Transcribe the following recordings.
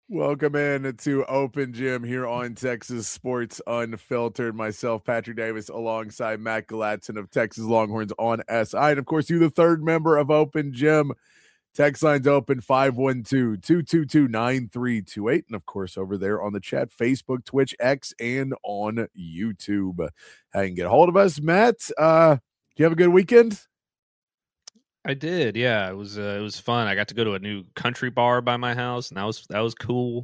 Welcome in to Open Gym here on Texas Sports Unfiltered. Myself, Patrick Davis, alongside Matt Galatson of Texas Longhorns on SI. And of course, you, the third member of Open Gym. Text lines open 512-222-9328. And of course, over there on the chat, Facebook, Twitch, X, and on YouTube. How you can get a hold of us, Matt. Do you have a good weekend? I did, yeah. It was fun. I got to go to a new country bar by my house, and that was cool.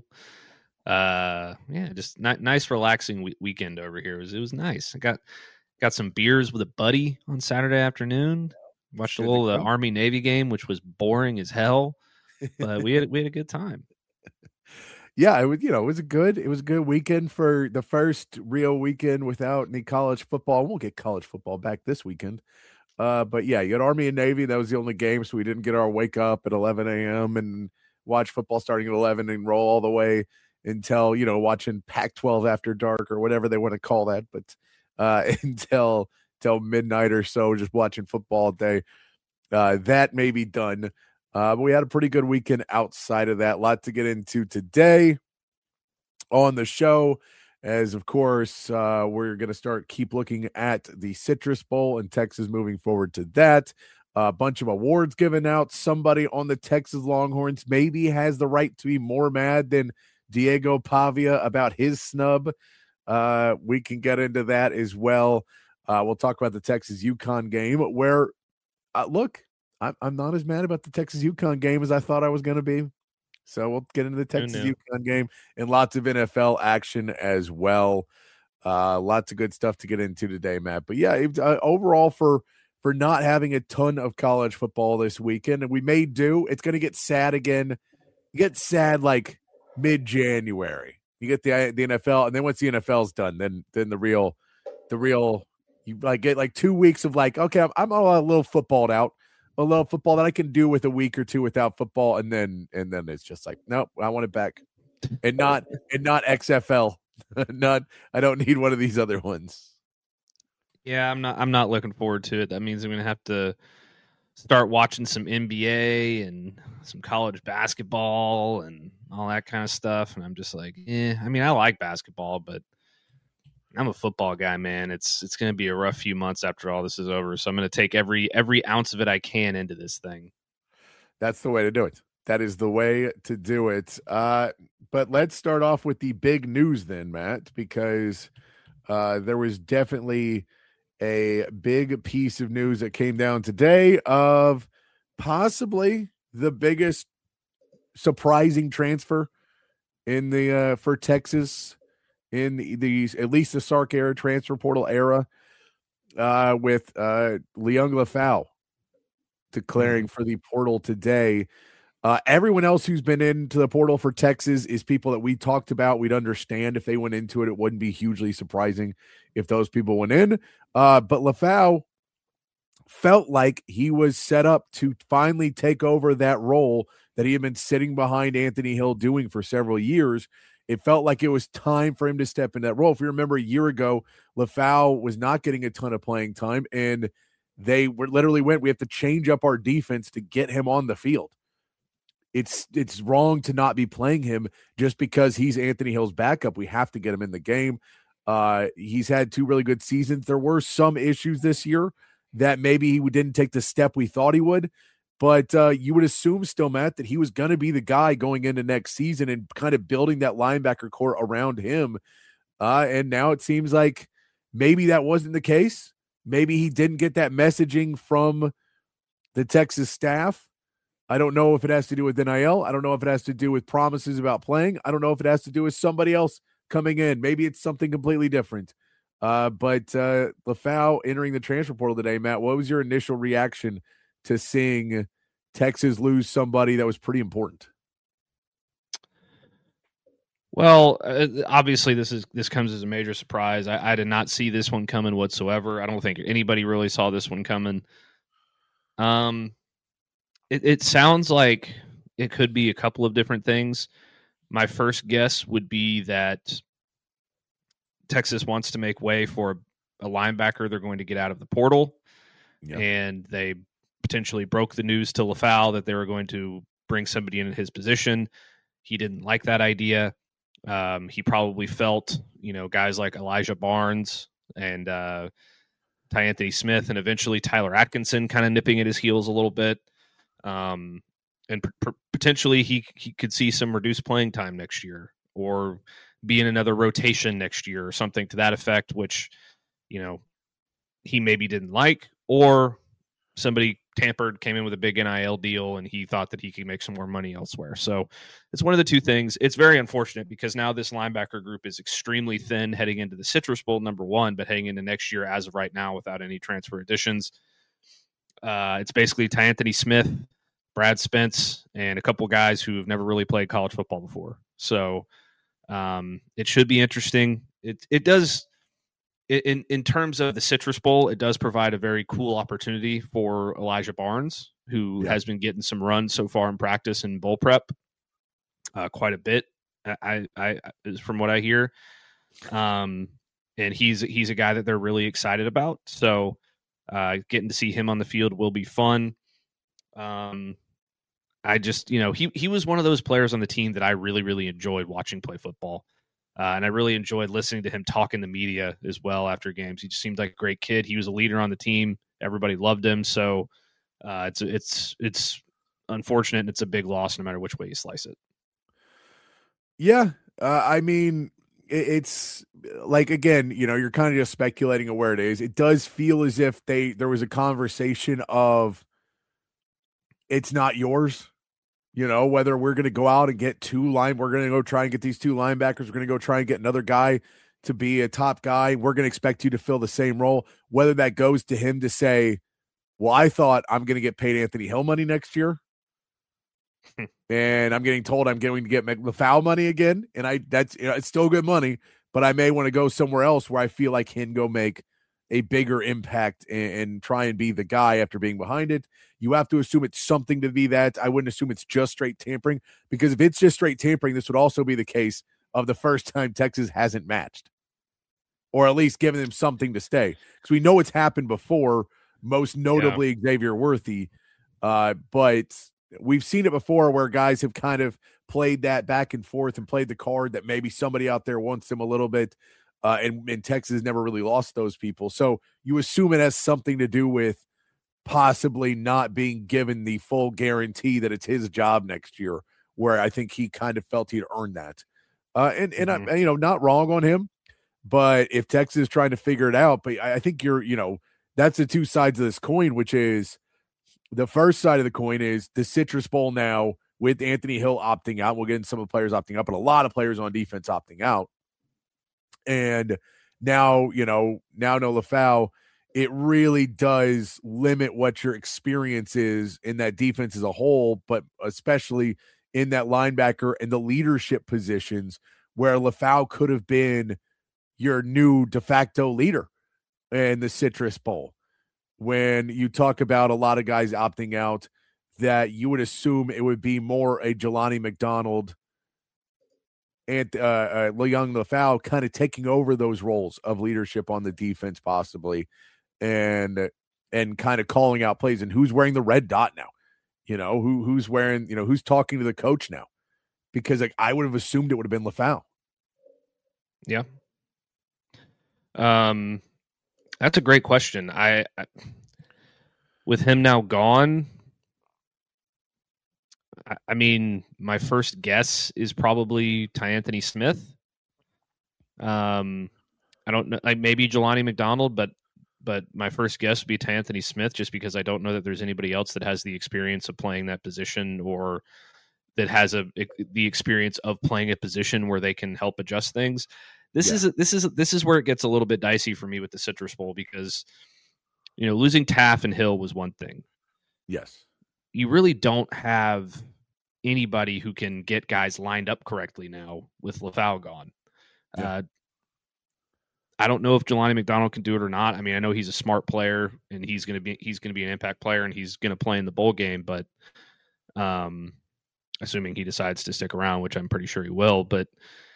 Yeah, just nice, relaxing weekend over here. It was nice. I got some beers with a buddy on Saturday afternoon. Watched a little Army Navy game, which was boring as hell, but we had a good time. Yeah, it was a good weekend for the first real weekend without any college football. We'll get college football back this weekend. But yeah, you had Army and Navy. That was the only game, so we didn't get our wake up at 11 a.m. and watch football starting at 11 and roll all the way until, watching Pac-12 after dark or whatever they want to call that. But until midnight or so, just watching football all day. That may be done. But we had a pretty good weekend outside of that. A lot to get into today on the show. As, of course, we're going to keep looking at the Citrus Bowl and Texas moving forward to that. A bunch of awards given out. Somebody on the Texas Longhorns maybe has the right to be more mad than Diego Pavia about his snub. We can get into that as well. We'll talk about the Texas UConn game where, look, I'm not as mad about the Texas UConn game as I thought I was going to be. So we'll get into the Texas UConn game and lots of NFL action as well. Lots of good stuff to get into today, Matt. But yeah, overall for not having a ton of college football this weekend, and we may do. It's going to get sad again. You get sad like mid-January. You get the NFL, and then once the NFL's done, then the real you like get like 2 weeks of like, okay, I'm a little footballed out. A little football that I can do with a week or two without football, and then it's just like, nope, I want it back, and not XFL. I don't need one of these other ones. Yeah, I'm not looking forward to it. That means I'm going to have to start watching some NBA and some college basketball and all that kind of stuff. And I'm just like, I mean, I like basketball, but I'm a football guy, man. It's going to be a rough few months after all this is over. So I'm going to take every ounce of it I can into this thing. That's the way to do it. That is the way to do it. But let's start off with the big news then, Matt, because there was definitely a big piece of news that came down today of possibly the biggest surprising transfer in the for Texas in the at least the Sark era, transfer portal era, with Liang Lefau declaring for the portal today. Everyone else who's been into the portal for Texas is people that we talked about. We'd understand if they went into it. It wouldn't be hugely surprising if those people went in. But Lefau felt like he was set up to finally take over that role that he had been sitting behind Anthony Hill doing for several years. It felt like it was time for him to step in that role. If you remember a year ago, Lefau was not getting a ton of playing time, and they literally went, we have to change up our defense to get him on the field. It's wrong to not be playing him just because he's Anthony Hill's backup. We have to get him in the game. He's had 2 really good seasons. There were some issues this year that maybe he didn't take the step we thought he would. But you would assume still, Matt, that he was going to be the guy going into next season and kind of building that linebacker core around him. And now it seems like maybe that wasn't the case. Maybe he didn't get that messaging from the Texas staff. I don't know if it has to do with NIL. I don't know if it has to do with promises about playing. I don't know if it has to do with somebody else coming in. Maybe it's something completely different. But Lefau entering the transfer portal today, Matt, what was your initial reaction to seeing Texas lose somebody that was pretty important? Well, obviously this comes as a major surprise. I did not see this one coming whatsoever. I don't think anybody really saw this one coming. It sounds like it could be a couple of different things. My first guess would be that Texas wants to make way for a linebacker they're going to get out of the portal, and they potentially broke the news to Lefau that they were going to bring somebody in his position. he didn't like that idea. He probably felt, guys like Elijah Barnes and Anthony Smith and eventually Tyler Atkinson kind of nipping at his heels a little bit. And potentially he could see some reduced playing time next year or be in another rotation next year or something to that effect, which, he maybe didn't like, or somebody came in with a big NIL deal and he thought that he could make some more money elsewhere. So it's one of the two things. It's very unfortunate because now this linebacker group is extremely thin heading into the Citrus Bowl, number one, but heading into next year as of right now without any transfer additions. It's basically Anthony Smith, Brad Spence, and a couple guys who have never really played college football before. So it should be interesting. It does. In terms of the Citrus Bowl, it does provide a very cool opportunity for Elijah Barnes, who has been getting some runs so far in practice and bowl prep, quite a bit. I from what I hear, and he's a guy that they're really excited about. So getting to see him on the field will be fun. I just, he was one of those players on the team that I really, really enjoyed watching play football. And I really enjoyed listening to him talk in the media as well after games. He just seemed like a great kid. He was a leader on the team. Everybody loved him. So it's unfortunate and it's a big loss no matter which way you slice it. Yeah. I mean, it's like, again, you're kind of just speculating on where it is. It does feel as if there was a conversation of it's not yours. Whether we're going to go out and get we're going to go try and get these two linebackers. We're going to go try and get another guy to be a top guy. We're going to expect you to fill the same role. Whether that goes to him to say, well, I thought I'm going to get paid Anthony Hill money next year. And I'm getting told I'm going to get LaFau money again. And that's it's still good money, but I may want to go somewhere else where I feel like he can go make a bigger impact and try and be the guy after being behind it. You have to assume it's something to be that. I wouldn't assume it's just straight tampering, because if it's just straight tampering, this would also be the case of the first time Texas hasn't matched, or at least given them something to stay. Because we know it's happened before, most notably Xavier Worthy. But we've seen it before where guys have kind of played that back and forth and played the card that maybe somebody out there wants them a little bit. And Texas never really lost those people. So you assume it has something to do with possibly not being given the full guarantee that it's his job next year, where I think he kind of felt he'd earned that. And I'm, not wrong on him, but if Texas is trying to figure it out, but I think that's the two sides of this coin, which is the first side of the coin is the Citrus Bowl now with Anthony Hill opting out. We'll get into some of the players opting out, but a lot of players on defense opting out. And now, no LaFau, it really does limit what your experience is in that defense as a whole, but especially in that linebacker and the leadership positions where LaFau could have been your new de facto leader in the Citrus Bowl. When you talk about a lot of guys opting out, that you would assume it would be more a Jelani McDonald and Young LaFau kind of taking over those roles of leadership on the defense, possibly, and kind of calling out plays and who's wearing the red dot now, who's wearing, who's talking to the coach now, because I would have assumed it would have been LaFau. Yeah. That's a great question. I with him now gone, I mean, my first guess is probably Anthony Smith. I don't know, like maybe Jelani McDonald, but my first guess would be Anthony Smith, just because I don't know that there's anybody else that has the experience of playing that position, or that has the experience of playing a position where they can help adjust things. This is where it gets a little bit dicey for me with the Citrus Bowl, because losing Taff and Hill was one thing. Yes. You really don't have anybody who can get guys lined up correctly now with LaFau gone. Yeah. I don't know if Jelani McDonald can do it or not. I mean, I know he's a smart player and he's going to be an impact player and he's going to play in the bowl game, but assuming he decides to stick around, which I'm pretty sure he will, but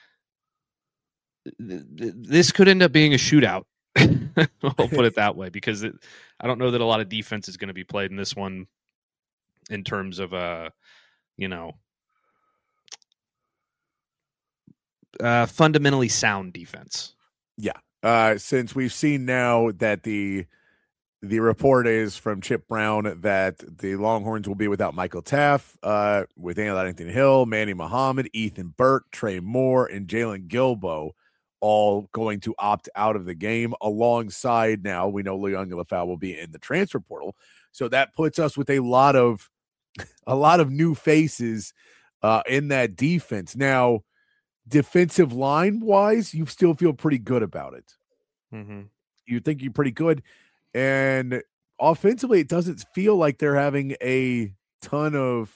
this could end up being a shootout. I'll put it that way, because I don't know that a lot of defense is going to be played in this one in terms of fundamentally sound defense. Yeah. Since we've seen now that the report is from Chip Brown that the Longhorns will be without Michael Taft, with Daniel Addington Hill, Manny Muhammad, Ethan Burke, Trey Moore, and Jalen Gilbo all going to opt out of the game. Alongside, now we know Leon Lafau will be in the transfer portal, so that puts us with a lot of new faces in that defense. Now, defensive line wise, you still feel pretty good about it. Mm-hmm. You think you're pretty good. And offensively, it doesn't feel like they're having a ton of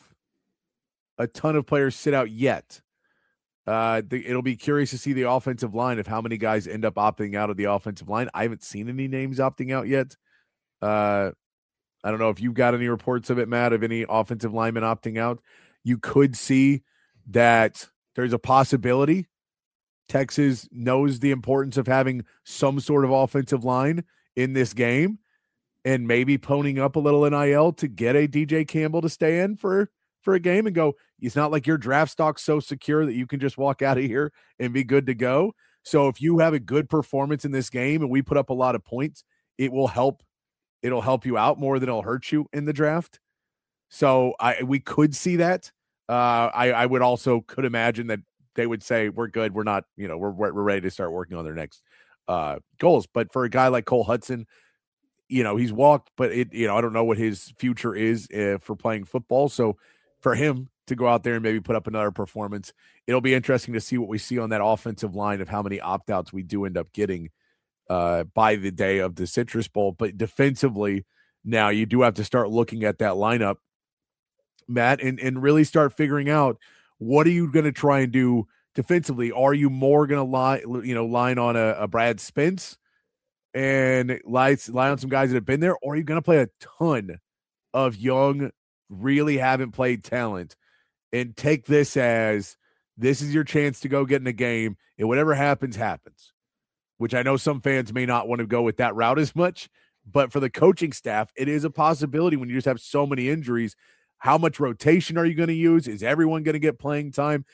players sit out yet. It'll be curious to see the offensive line of how many guys end up opting out of the offensive line. I haven't seen any names opting out yet. I don't know if you've got any reports of it, Matt, of any offensive linemen opting out. You could see that there's a possibility Texas knows the importance of having some sort of offensive line in this game and maybe ponying up a little NIL to get a DJ Campbell to stay in for a game and go, it's not like your draft stock's so secure that you can just walk out of here and be good to go. So if you have a good performance in this game and we put up a lot of points, it'll help you out more than it'll hurt you in the draft. So we could see that. I would also could imagine that they would say, we're good. We're not, we're ready to start working on their next goals. But for a guy like Cole Hudson, he's walked, but I don't know what his future is for playing football. So for him to go out there and maybe put up another performance, it'll be interesting to see what we see on that offensive line of how many opt-outs we do end up getting by the day of the Citrus Bowl. But defensively, now you do have to start looking at that lineup, Matt, and really start figuring out, what are you going to try and do defensively? Are you more going to line on a Brad Spence and lie on some guys that have been there, or are you going to play a ton of young, really haven't played talent and take this as this is your chance to go get in a game, and whatever happens, happens? Which I know some fans may not want to go with that route as much, but for the coaching staff, it is a possibility when you just have so many injuries. How much rotation are you going to use? Is everyone going to get playing time?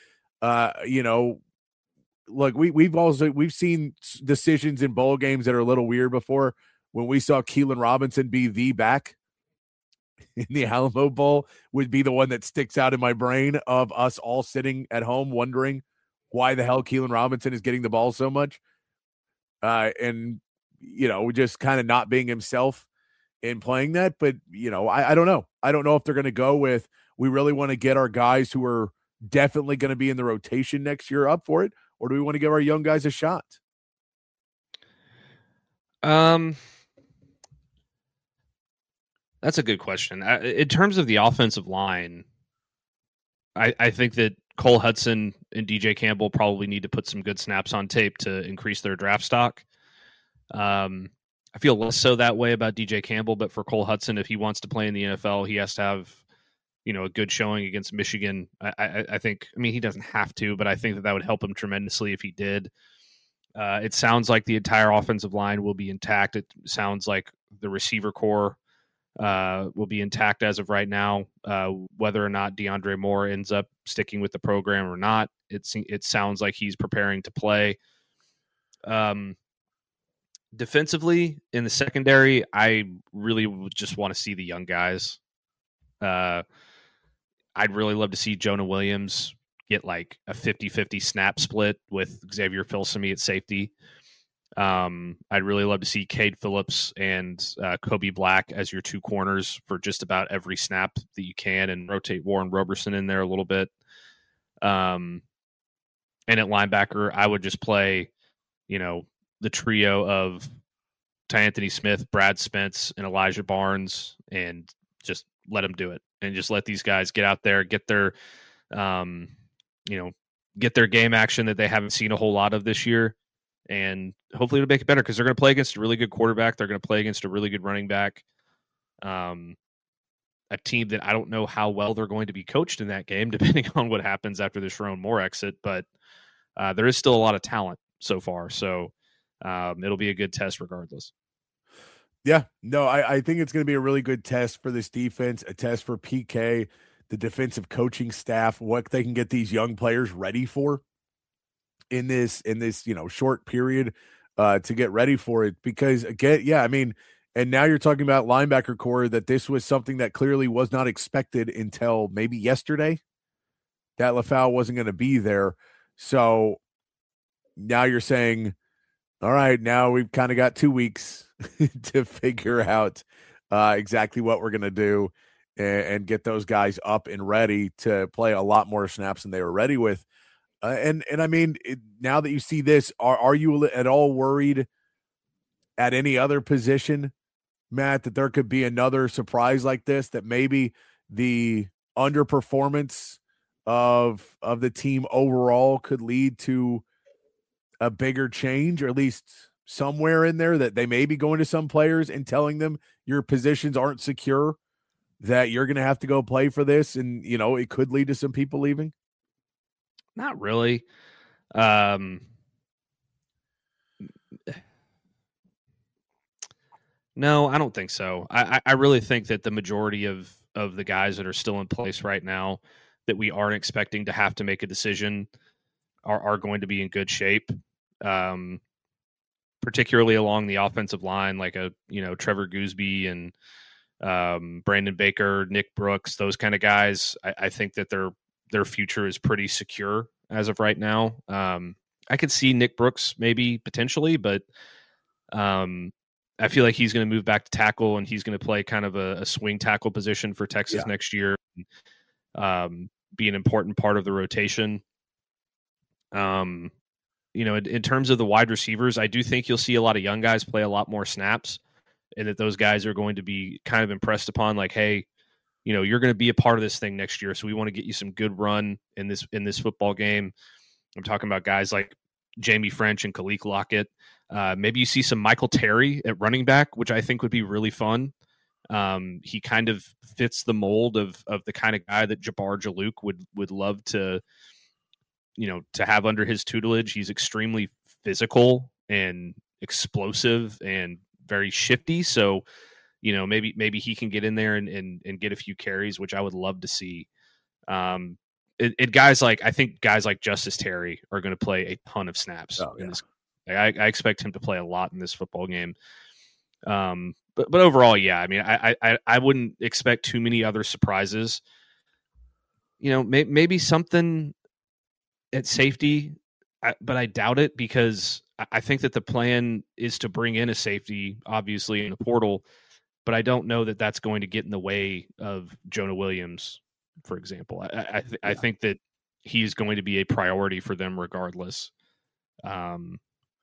Look, we've seen decisions in bowl games that are a little weird before. When we saw Keelan Robinson be the back in the Alamo Bowl, would be the one that sticks out in my brain of us all sitting at home wondering why the hell Keelan Robinson is getting the ball so much. And just kind of not being himself in playing that. But, I don't know. I don't know if they're going to go with, we really want to get our guys who are definitely going to be in the rotation next year up for it, or do we want to give our young guys a shot? That's a good question. In terms of the offensive line, I think that Cole Hudson and DJ Campbell probably need to put some good snaps on tape to increase their draft stock. I feel less so that way about DJ Campbell, but for Cole Hudson, if he wants to play in the NFL, he has to have, a good showing against Michigan. I think, he doesn't have to, but I think that would help him tremendously if he did. It sounds like the entire offensive line will be intact. It sounds like the receiver core will be intact as of right now. Whether or not DeAndre Moore ends up sticking with the program or not, it sounds like he's preparing to play. Defensively, in the secondary, I really would just want to see the young guys. I'd really love to see Jonah Williams get like a 50-50 snap split with Xavier Filsaime at safety. I'd really love to see Cade Phillips and Kobe Black as your two corners for just about every snap that you can, and rotate Warren Roberson in there a little bit. And at linebacker, I would just play, the trio of T'Anthony Smith, Brad Spence, and Elijah Barnes, and just let them do it, and just let these guys get out there, get their, get their game action that they haven't seen a whole lot of this year. And hopefully it'll make it better, because they're going to play against a really good quarterback. They're going to play against a really good running back. A team that I don't know how well they're going to be coached in that game, depending on what happens after the Sherrone Moore exit. But there is still a lot of talent so far. So it'll be a good test regardless. Yeah, no, I think it's going to be a really good test for this defense, a test for PK, the defensive coaching staff, what they can get these young players ready for. in this short period to get ready for it. Because again, yeah, I mean, and now you're talking about linebacker core, that this was something that clearly was not expected until maybe yesterday, that Lafau wasn't going to be there. So now you're saying, all right, now we've kind of got 2 weeks to figure out exactly what we're going to do and get those guys up and ready to play a lot more snaps than they were ready with. And I mean, now that you see this, are you at all worried at any other position, Matt, that there could be another surprise like this, that maybe the underperformance of the team overall could lead to a bigger change, or at least somewhere in there that they may be going to some players and telling them your positions aren't secure, that you're going to have to go play for this, and it could lead to some people leaving? Not really. No, I don't think so. I really think that the majority of the guys that are still in place right now that we aren't expecting to have to make a decision are going to be in good shape. Particularly along the offensive line, like Trevor Gooseby and Brandon Baker, Nick Brooks, those kind of guys. I think that their future is pretty secure as of right now. I could see Nick Brooks maybe potentially, but I feel like he's going to move back to tackle, and he's going to play kind of a swing tackle position for Texas next year, be an important part of the rotation. In terms of the wide receivers, I do think you'll see a lot of young guys play a lot more snaps, and that those guys are going to be kind of impressed upon, like, hey, you're going to be a part of this thing next year, so we want to get you some good run in this football game. I'm talking about guys like Jamie French and Khalil Lockett. Maybe you see some Michael Terry at running back, which I think would be really fun. He kind of fits the mold of the kind of guy that Jabbar Jalouk would love to have under his tutelage. He's extremely physical and explosive and very shifty. So, maybe he can get in there and get a few carries, which I would love to see. Guys like Justice Terry are going to play a ton of snaps in this. I expect him to play a lot in this football game. But overall, yeah, I mean, I wouldn't expect too many other surprises. Maybe something at safety, but I doubt it, because I think that the plan is to bring in a safety, obviously, in the portal, but I don't know that that's going to get in the way of Jonah Williams, for example. I think that he's going to be a priority for them regardless. And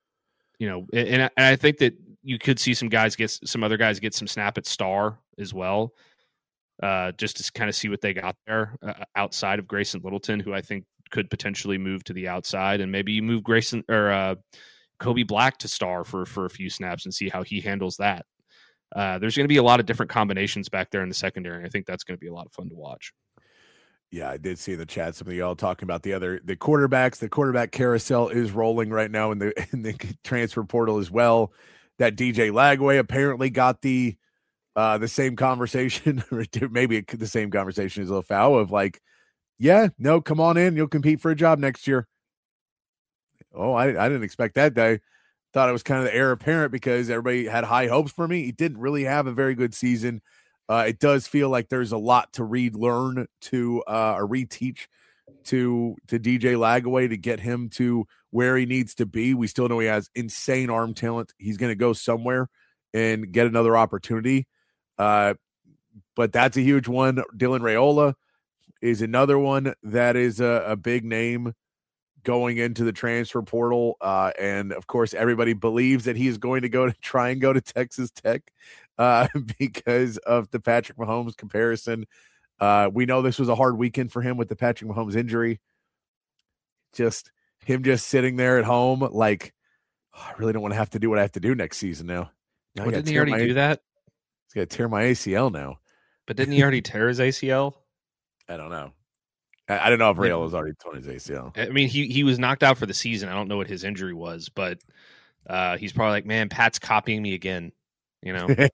I think that you could see some other guys get some snap at star as well, just to kind of see what they got there outside of Grayson Littleton, who I think could potentially move to the outside, and maybe you move Grayson or Kobe Black to star for a few snaps and see how he handles that. There's going to be a lot of different combinations back there in the secondary, and I think that's going to be a lot of fun to watch. Yeah, I did see in the chat some of y'all talking about the quarterbacks. The quarterback carousel is rolling right now in the transfer portal as well. That DJ Lagway apparently got the same conversation, or maybe the same conversation as Lafau of like, yeah, no, come on in. You'll compete for a job next year. Oh, I didn't expect that day. Thought it was kind of the heir apparent because everybody had high hopes for me. He didn't really have a very good season. It does feel like there's a lot to learn to or reteach to DJ Lagway to get him to where he needs to be. We still know he has insane arm talent. He's going to go somewhere and get another opportunity. But that's a huge one. Dylan Raiola is another one that is a big name going into the transfer portal. And of course, everybody believes that he is going to try and go to Texas Tech because of the Patrick Mahomes comparison. We know this was a hard weekend for him with the Patrick Mahomes injury. Just sitting there at home, like, I really don't want to have to do what I have to do next season now. Well, didn't he already do that? He's got to tear my ACL now. But didn't he already tear his ACL? I don't know. I don't know if Rail has already torn his ACL. I mean, he was knocked out for the season. I don't know what his injury was, but he's probably like, man, Pat's copying me again. Pete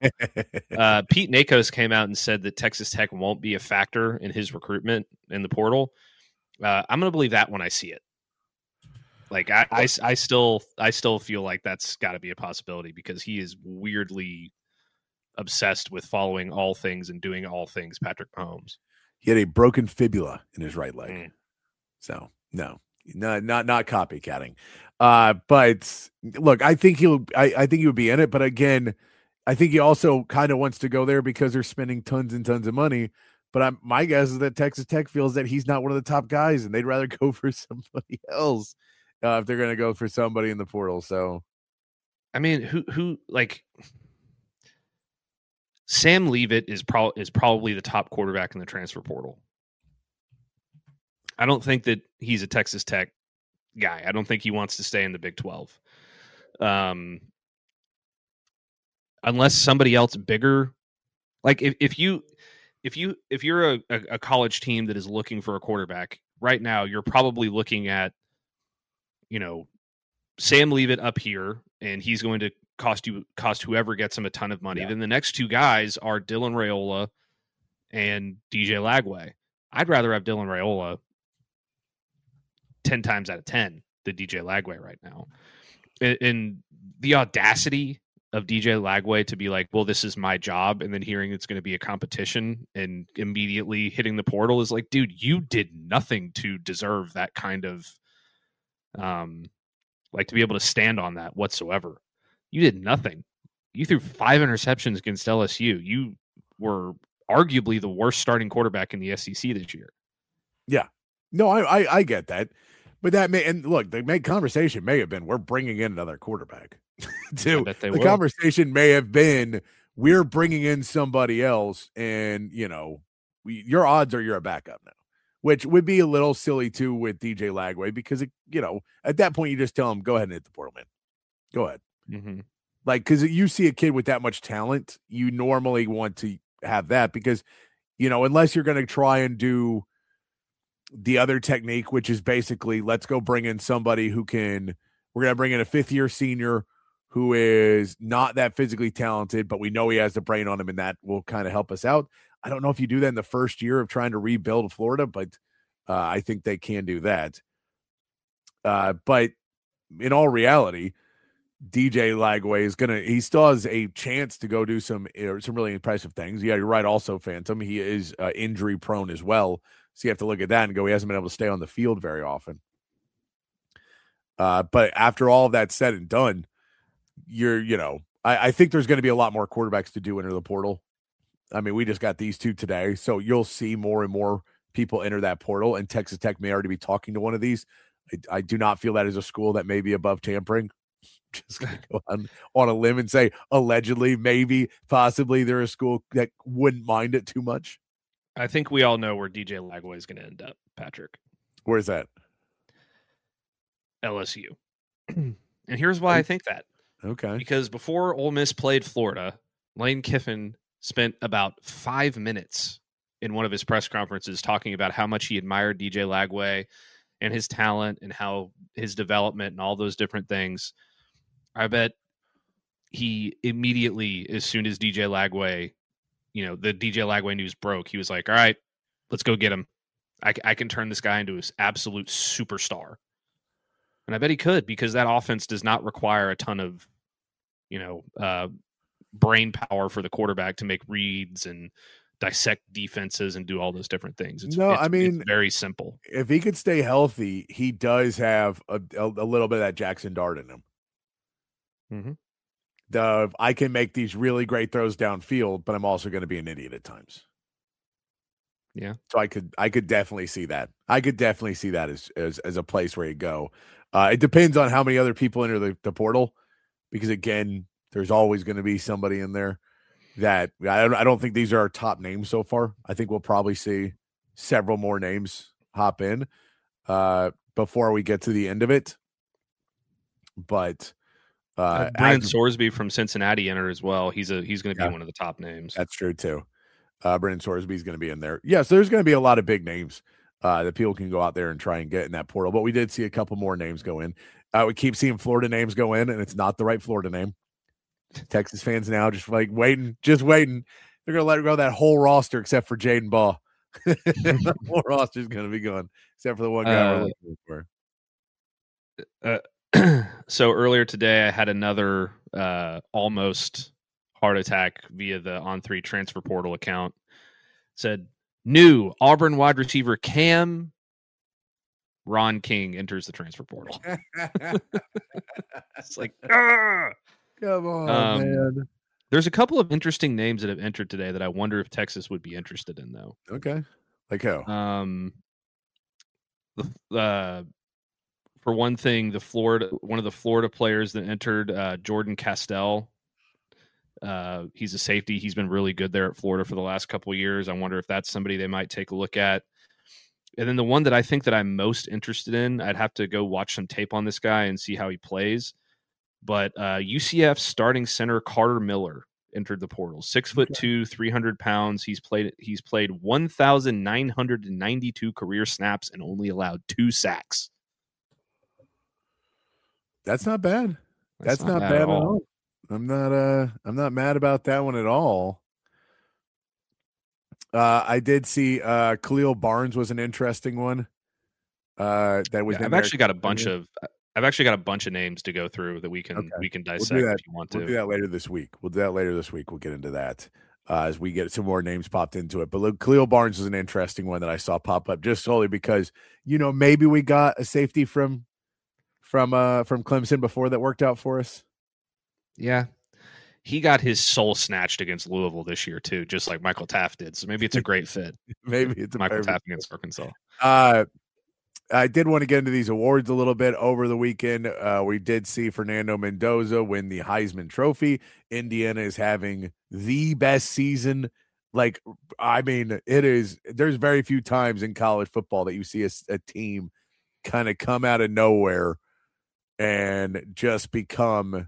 Nakos came out and said that Texas Tech won't be a factor in his recruitment in the portal. I'm going to believe that when I see it. Like I still feel like that's got to be a possibility because he is weirdly obsessed with following all things and doing all things Patrick Mahomes. He had a broken fibula in his right leg. So no, not copycatting. But look, I think he would be in it. But again, I think he also kind of wants to go there because they're spending tons and tons of money. But my guess is that Texas Tech feels that he's not one of the top guys, and they'd rather go for somebody else if they're going to go for somebody in the portal. So, I mean, who like Sam Leavitt is probably the top quarterback in the transfer portal. I don't think that he's a Texas Tech guy. I don't think he wants to stay in the Big 12. Unless somebody else bigger, like if you're a college team that is looking for a quarterback right now, you're probably looking at, Sam Leavitt up here, and he's going to cost whoever gets him a ton of money. Yeah. Then the next two guys are Dylan Raiola and DJ Lagway. I'd rather have Dylan Raiola 10 times out of 10 than DJ Lagway right now. And the audacity of DJ Lagway to be like, well, this is my job, and then hearing it's going to be a competition and immediately hitting the portal is like, dude, you did nothing to deserve that kind of, to be able to stand on that whatsoever. You did nothing. You threw 5 interceptions against LSU. You were arguably the worst starting quarterback in the SEC this year. Yeah. No, I get that. But that the conversation may have been, we're bringing in another quarterback. The conversation may have been, we're bringing in somebody else, and your odds are you're a backup now, which would be a little silly too with DJ Lagway, because at that point you just tell him, go ahead and hit the portal, man. Go ahead. Mm-hmm. Because you see a kid with that much talent, you normally want to have that, because unless you're going to try and do the other technique, which is basically, let's go bring in somebody we're going to bring in a 5th-year senior who is not that physically talented, but we know he has the brain on him, and that will kind of help us out. I don't know if you do that in the first year of trying to rebuild Florida, but I think they can do that. But in all reality, DJ Lagway he still has a chance to go do some really impressive things. Yeah, you're right. Also, Phantom, he is injury prone as well. So you have to look at that and go, he hasn't been able to stay on the field very often. But after all of that said and done, I think there's going to be a lot more quarterbacks to do enter the portal. I mean, we just got these 2 today, so you'll see more and more people enter that portal, and Texas Tech may already be talking to one of these. I do not feel that is a school that may be above tampering. Just going to go on a limb and say, allegedly, maybe, possibly, they're a school that wouldn't mind it too much. I think we all know where DJ Lagway is going to end up, Patrick. Where's that? LSU. And here's why I think that. Okay. Because before Ole Miss played Florida, Lane Kiffin spent about 5 minutes in one of his press conferences talking about how much he admired DJ Lagway and his talent and how his development and all those different things. I bet he immediately, as soon as DJ Lagway, the DJ Lagway news broke, he was like, all right, let's go get him. I can turn this guy into an absolute superstar. And I bet he could, because that offense does not require a ton of, brain power for the quarterback to make reads and dissect defenses and do all those different things. It's very simple. If he could stay healthy, he does have a little bit of that Jackson Dart in him. Mm-hmm. I can make these really great throws downfield, but I'm also going to be an idiot at times. Yeah. So I could definitely see that. I could definitely see that as a place where you go. It depends on how many other people enter the portal, because again, there's always going to be somebody in there that I don't think these are our top names so far. I think we'll probably see several more names hop in before we get to the end of it. But Brennan Sorsby from Cincinnati entered as well. He's going to be one of the top names. That's true too. Brennan Sorsby is going to be in there. Yeah, so there's going to be a lot of big names that people can go out there and try and get in that portal. But we did see a couple more names go in. We keep seeing Florida names go in, and it's not the right Florida name. Texas fans now just waiting. They're going to let go that whole roster except for Jaden Ball. The whole roster is going to be gone except for the one guy we're looking for. So earlier today, I had another almost heart attack via the On3 transfer portal account. It said new Auburn wide receiver Cam Ron King enters the transfer portal. It's like, come on, man. There's a couple of interesting names that have entered today that I wonder if Texas would be interested in, though. Okay, like who? For one thing, one of the Florida players that entered, Jordan Castell. He's a safety. He's been really good there at Florida for the last couple of years. I wonder if that's somebody they might take a look at. And then the one that I think that I'm most interested in, I'd have to go watch some tape on this guy and see how he plays. But UCF starting center Carter Miller entered the portal. 6'2", 300 pounds. He's played 1,992 career snaps and only allowed 2 sacks. That's not bad. That's not bad at all. I'm not mad about that one at all. I did see Khalil Barnes was an interesting one. That was. I've actually got a bunch of names to go through that we can dissect if you want to. We'll do that later this week. We'll get into that as we get some more names popped into it. But look, Khalil Barnes is an interesting one that I saw pop up just solely because maybe we got a safety from Clemson before that worked out for us. Yeah. He got his soul snatched against Louisville this year too, just like Michael Taft did. So maybe it's a great fit. Maybe it's Michael Taft against Arkansas. I did want to get into these awards a little bit over the weekend. We did see Fernando Mendoza win the Heisman Trophy. Indiana is having the best season. There's very few times in college football that you see a team kind of come out of nowhere and just become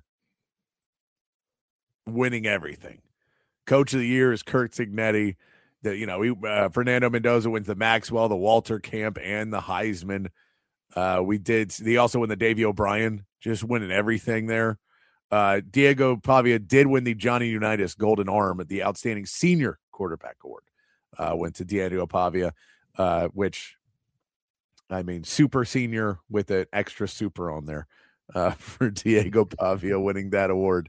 winning everything. Coach of the year is Curt Cignetti. Fernando Mendoza wins the Maxwell, the Walter Camp, and the Heisman. He also won the Davey O'Brien, just winning everything there. Diego Pavia did win the Johnny Unitas Golden Arm at the Outstanding Senior Quarterback Award. Went to Diego Pavia, which, super senior with an extra super on there for Diego Pavia winning that award.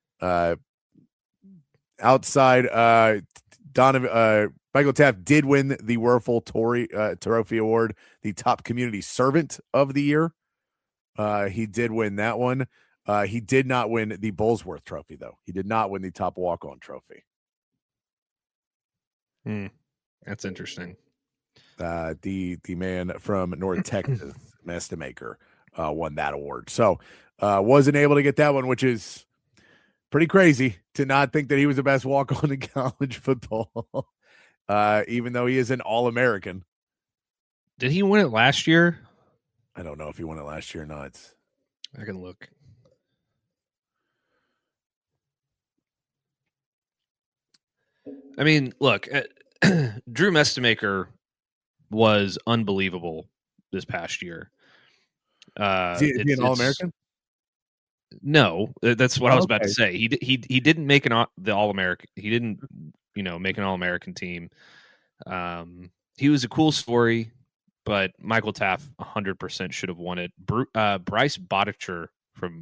Outside, Michael Taft did win the Werfel Trophy Award, the top community servant of the year. He did win that one. He did not win the Bullsworth Trophy, though. He did not win the top walk-on trophy. That's interesting. The man from North Texas, Mestamaker, won that award. So wasn't able to get that one, which is pretty crazy to not think that he was the best walk-on in college football, even though he is an All-American. Did he win it last year? I don't know if he won it last year or not. I can look. Look, Drew Mestamaker was unbelievable this past year. Is he an All-American? No, that's what I was about to say. He didn't make the All-American. He didn't, make an All-American team. He was a cool story, but Michael Taft 100% should have won it. Bryce Boddicker from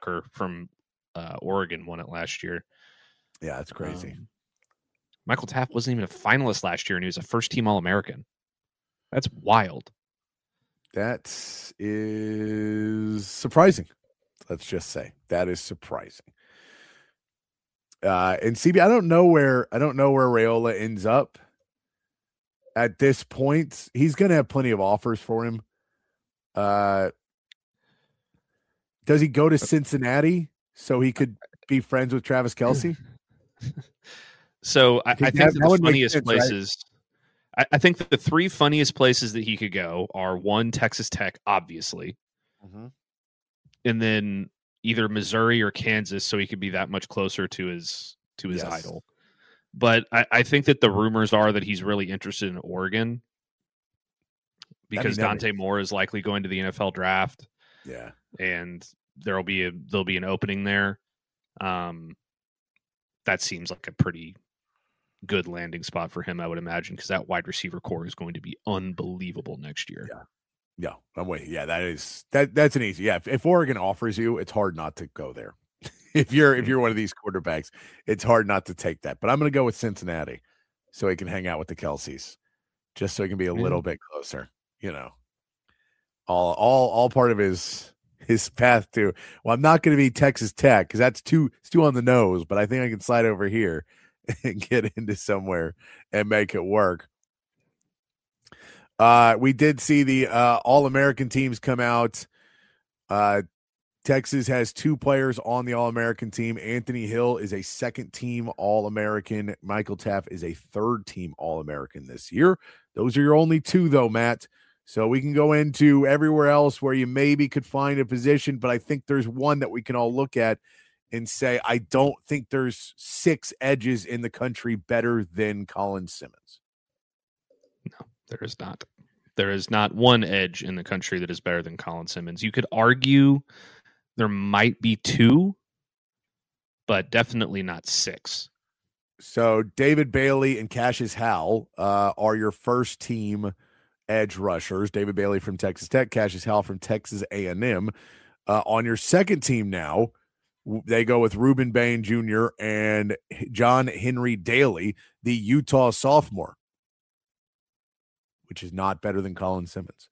Oregon won it last year. Yeah, that's crazy. Michael Taft wasn't even a finalist last year, and he was a first-team All-American. That's wild. That is surprising. Let's just say that is surprising. And CB, I don't know where Raiola ends up at this point. He's going to have plenty of offers for him. Does he go to Cincinnati so he could be friends with Travis Kelce? So I think that the funniest places. Right? I think that the 3 funniest places that he could go are 1, Texas Tech, obviously. Mm-hmm. And then either Missouri or Kansas, so he could be that much closer to his idol. But I think that the rumors are that he's really interested in Oregon because Dante Moore is likely going to the NFL draft. Yeah, and there'll be an opening there. That seems like a pretty good landing spot for him, I would imagine, because that wide receiver core is going to be unbelievable next year. No, I'm with you. Yeah, that's an easy. Yeah, if Oregon offers you, it's hard not to go there. if you're one of these quarterbacks, it's hard not to take that. But I'm going to go with Cincinnati, so he can hang out with the Kelseys, just so he can be a Yeah. little bit closer. You know, all part of his path to. Well, I'm not going to be Texas Tech because it's too on the nose. But I think I can slide over here and get into somewhere and make it work. We did see the All-American teams come out. Texas has 2 players on the All-American team. Anthony Hill is a second-team All-American. Michael Taft is a third-team All-American this year. Those are your only 2, though, Matt. So we can go into everywhere else where you maybe could find a position, but I think there's one that we can all look at and say, I don't think there's 6 edges in the country better than Colin Simmons. No, there is not. There is not one edge in the country that is better than Colin Simmons. You could argue there might be 2, but definitely not 6. So David Bailey and Cassius Howell are your first team edge rushers. David Bailey from Texas Tech, Cassius Howell from Texas A&M. On your second team now, they go with Ruben Bain Jr. and John Henry Daly, the Utah sophomore, which is not better than Colin Simmons.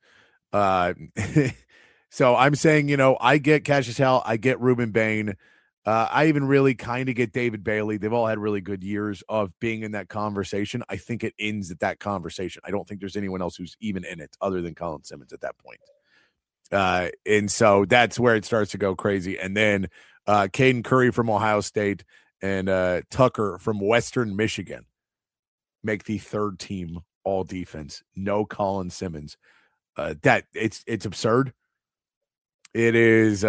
So I'm saying, I get Cassius Howell, I get Ruben Bain. I even really kind of get David Bailey. They've all had really good years of being in that conversation. I think it ends at that conversation. I don't think there's anyone else who's even in it other than Colin Simmons at that point. And so that's where it starts to go crazy. And then Caden Curry from Ohio State and Tucker from Western Michigan make the third team all defense. No Colin Simmons. That it's absurd. It is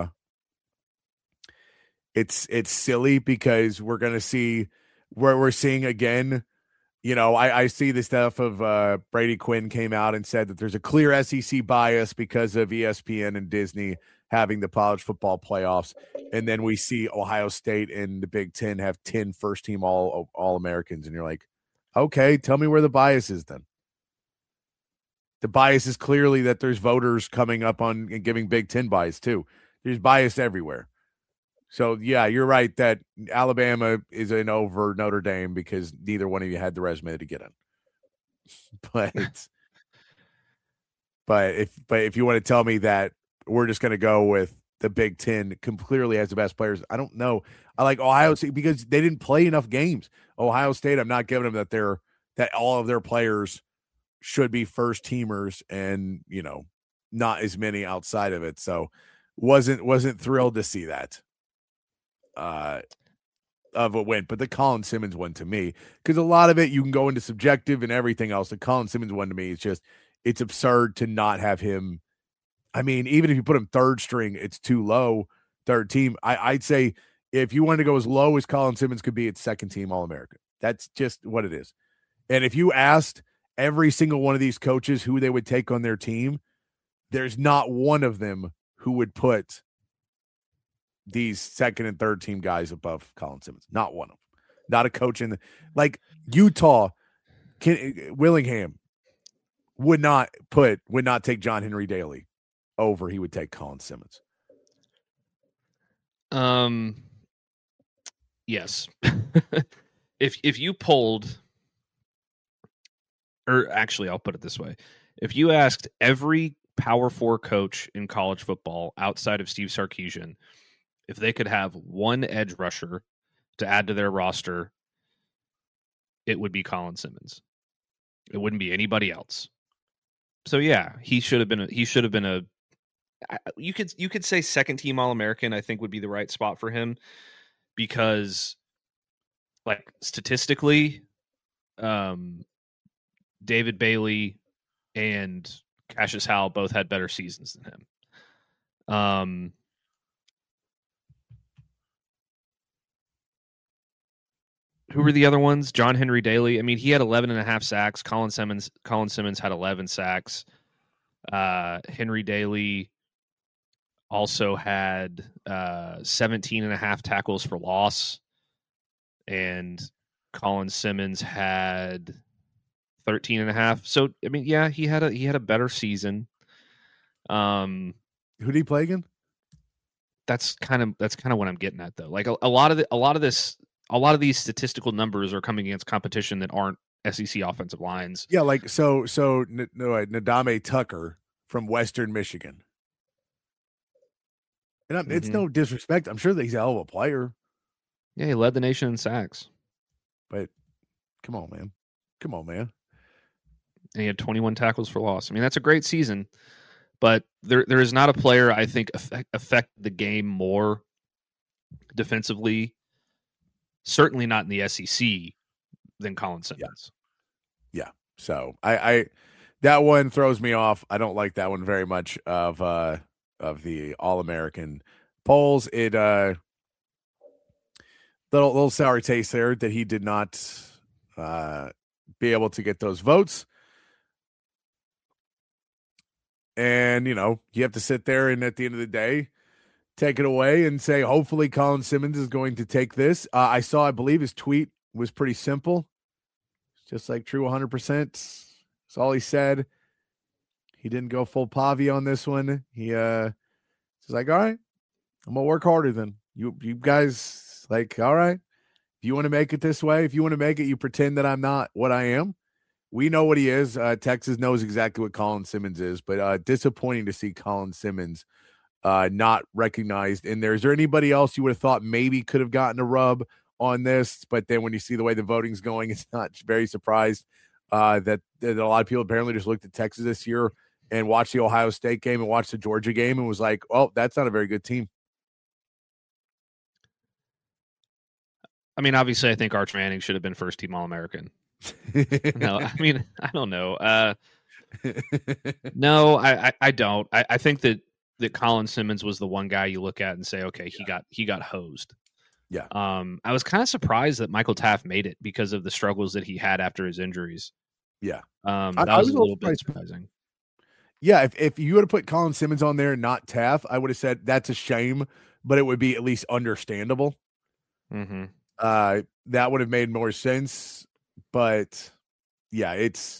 it's silly because we're going to see where we're seeing again. I see the stuff of Brady Quinn came out and said that there's a clear SEC bias because of ESPN and Disney having the college football playoffs. And then we see Ohio State and the Big Ten have 10 first-team All-Americans. And you're like, okay, tell me where the bias is then. The bias is clearly that there's voters coming up on and giving Big Ten bias too. There's bias everywhere. So, yeah, you're right that Alabama is in over Notre Dame because neither one of you had the resume to get in. But if you want to tell me that we're just going to go with the Big Ten clearly has the best players, I don't know. I like Ohio State because they didn't play enough games. Ohio State, I'm not giving them that all of their players should be first teamers and, not as many outside of it. So wasn't thrilled to see that. Of a win, but the Colin Simmons one to me, because a lot of it you can go into subjective and everything else. The Colin Simmons one to me is just it's absurd to not have him. I mean, even if you put him third string, it's too low. Third team, I'd say if you wanted to go as low as Colin Simmons could be, it's second team All-American. That's just what it is. And if you asked every single one of these coaches who they would take on their team, there's not one of them who would put these second and third team guys above Colin Simmons. Not one of them. Not a coach in like Utah. Willingham would not take John Henry Daly over. He would take Colin Simmons. Yes. If you polled, or actually, I'll put it this way: if you asked every Power 4 coach in college football outside of Steve Sarkisian if they could have one edge rusher to add to their roster, it would be Colin Simmons. It wouldn't be anybody else. So yeah, he should have been a you could say second team All-American, I think would be the right spot for him because like statistically, David Bailey and Cassius Howell both had better seasons than him. Who were the other ones? John Henry Daly. I mean, he had 11.5 sacks. Colin Simmons had 11 sacks. Henry Daly also had 17.5 tackles for loss. And Colin Simmons had 13.5. So, I mean, yeah, he had a better season. Who did he play again? That's kind of what I'm getting at, though. Like a lot of these statistical numbers are coming against competition that aren't SEC offensive lines. Yeah, like Nadame Tucker from Western Michigan. And it's no disrespect. I'm sure that he's a hell of a player. Yeah, he led the nation in sacks. But come on, man. And he had 21 tackles for loss. I mean, that's a great season. But there is not a player I think affect the game more defensively, certainly not in the SEC, than Colin Simmons. Yeah. So I that one throws me off. I don't like that one very much of the All-American polls. It little sour taste there that he did not be able to get those votes. And, you have to sit there and at the end of the day, take it away and say, hopefully Colin Simmons is going to take this. I believe his tweet was pretty simple. Just like true 100%. That's all he said. He didn't go full Pavi on this one. He's like, all right, I'm going to work harder than you guys. Like, all right, if you want to make it this way, if you want to make it, you pretend that I'm not what I am. We know what he is. Texas knows exactly what Colin Simmons is, but disappointing to see Colin Simmons not recognized in there. Is there anybody else you would have thought maybe could have gotten a rub on this? But then when you see the way the voting's going, it's not very surprised that a lot of people apparently just looked at Texas this year and watched the Ohio State game and watched the Georgia game and was like, oh, that's not a very good team. I mean, obviously, I think Arch Manning should have been first team All-American. No, I mean, I don't know. No, I don't. I think that Colin Simmons was the one guy you look at and say, okay, he got hosed. Yeah. I was kind of surprised that Michael Taft made it because of the struggles that he had after his injuries. Yeah. That was a little bit surprising. Yeah, if you would have put Colin Simmons on there and not Taft, I would have said that's a shame, but it would be at least understandable. Mm-hmm. That would have made more sense. But yeah,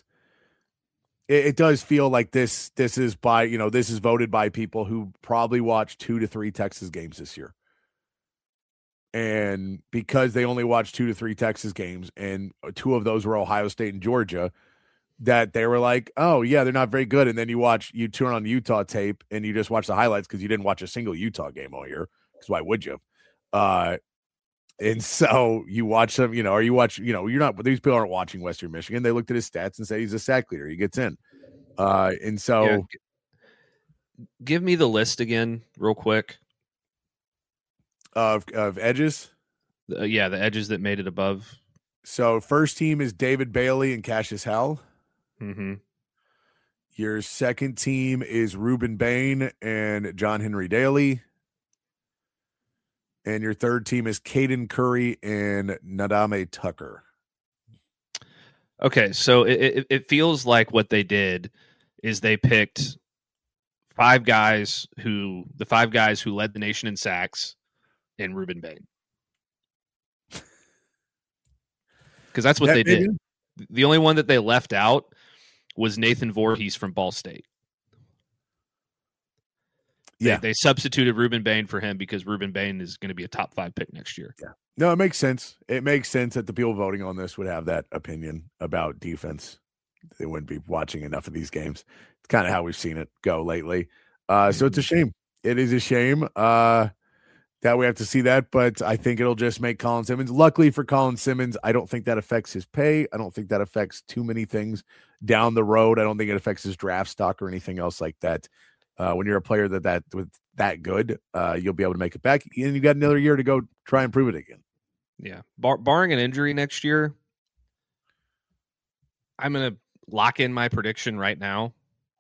it does feel like this is by, this is voted by people who probably watched 2 to 3 Texas games this year. And because they only watched 2 to 3 Texas games and 2 of those were Ohio State and Georgia, that they were like, oh yeah, they're not very good. And then you turn on Utah tape and you just watch the highlights because you didn't watch a single Utah game all year. Because why would you? And so you watch them, or you watch, you're not, these people aren't watching Western Michigan. They looked at his stats and say he's a sack leader. He gets in. And so yeah. Give me the list again real quick. Of edges. The edges that made it above. So first team is David Bailey and Cassius Howell. Mm-hmm. Your second team is Ruben Bain and John Henry Daly. And your third team is Caden Curry and Nadame Tucker. Okay, so it feels like what they did is they picked 5 guys who led the nation in sacks and Ruben Bain. Because that's what they did. The only one that they left out was Nathan Voorhees from Ball State. Yeah. They substituted Ruben Bain for him because Ruben Bain is going to be a top 5 pick next year. Yeah. No, it makes sense. It makes sense that the people voting on this would have that opinion about defense. They wouldn't be watching enough of these games. It's kind of how we've seen it go lately. So it's a shame. It is a shame that we have to see that, but I think it'll just make Colin Simmons. Luckily for Colin Simmons, I don't think that affects his pay. I don't think that affects too many things down the road. I don't think it affects his draft stock or anything else like that. When you're a player that good, you'll be able to make it back, and you got another year to go try and prove it again. Yeah, barring an injury next year, I'm going to lock in my prediction right now.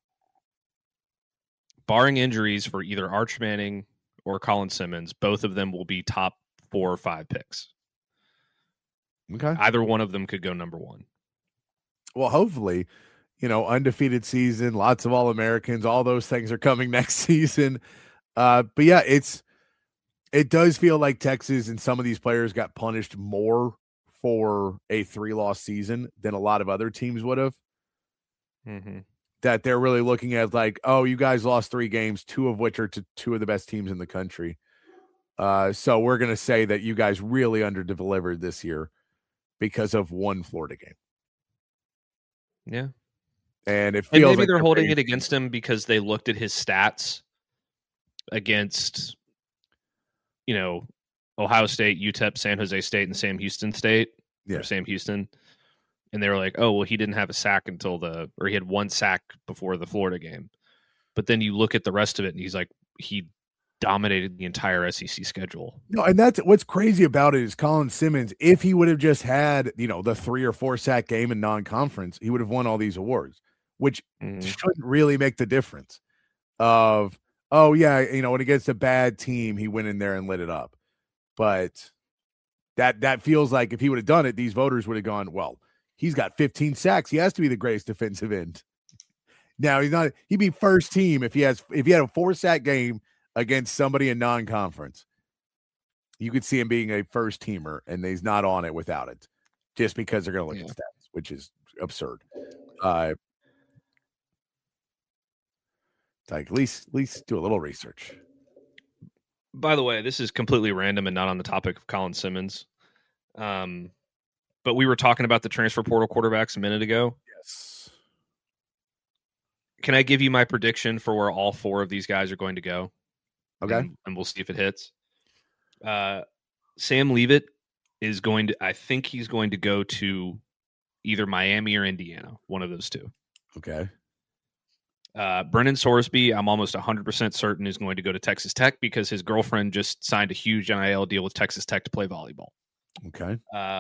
Barring injuries for either Arch Manning or Colin Simmons, both of them will be top 4 or 5 picks. Okay, either one of them could go number 1. Well, hopefully. Undefeated season, lots of All-Americans, all those things are coming next season. But yeah, it does feel like Texas and some of these players got punished more for a 3-loss season than a lot of other teams would have. Mm-hmm. that they're really looking at like, oh, you guys lost 3 games, 2 of which are to 2 of the best teams in the country. So we're going to say that you guys really underdelivered this year because of one Florida game. Yeah. And it And feels maybe like they're holding it against him because they looked at his stats against, Ohio State, UTEP, San Jose State, and Sam Houston State, or Sam Houston. And they were like, oh, well, he didn't have a sack or he had 1 sack before the Florida game. But then you look at the rest of it and he's like, he dominated the entire SEC schedule. No, and that's what's crazy about it is Colin Simmons, if he would have just had, the 3 or 4 sack game in non-conference, he would have won all these awards, which shouldn't really make the difference of, oh yeah, when against a bad team, he went in there and lit it up. But that feels like if he would have done it, these voters would have gone, well, he's got 15 sacks. He has to be the greatest defensive end. Now he's not. He'd be first team if he had a 4 sack game against somebody in non-conference. You could see him being a first teamer, and he's not on it without it, just because they're going to look at stats, which is absurd. Like at least do a little research. By the way, this is completely random and not on the topic of Colin Simmons. But we were talking about the transfer portal quarterbacks a minute ago. Yes. Can I give you my prediction for where all 4 of these guys are going to go? Okay. And we'll see if it hits. Sam Leavitt is I think he's going to go to either Miami or Indiana, one of those 2. Okay. Brennan Sorsby, I'm almost 100% certain is going to go to Texas Tech because his girlfriend just signed a huge NIL deal with Texas Tech to play volleyball. Okay.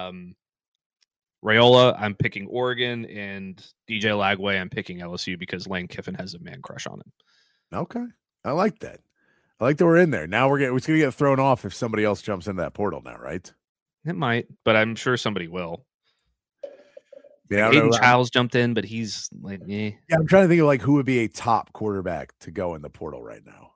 Raiola, I'm picking Oregon, and DJ Lagway, I'm picking LSU because Lane Kiffin has a man crush on him. Okay. I like that. I like that we're in there. Now it's going to get thrown off if somebody else jumps into that portal now, right? It might, but I'm sure somebody will. Yeah, Aiden Childs jumped in, but he's like, eh. Yeah, I'm trying to think of like who would be a top quarterback to go in the portal right now.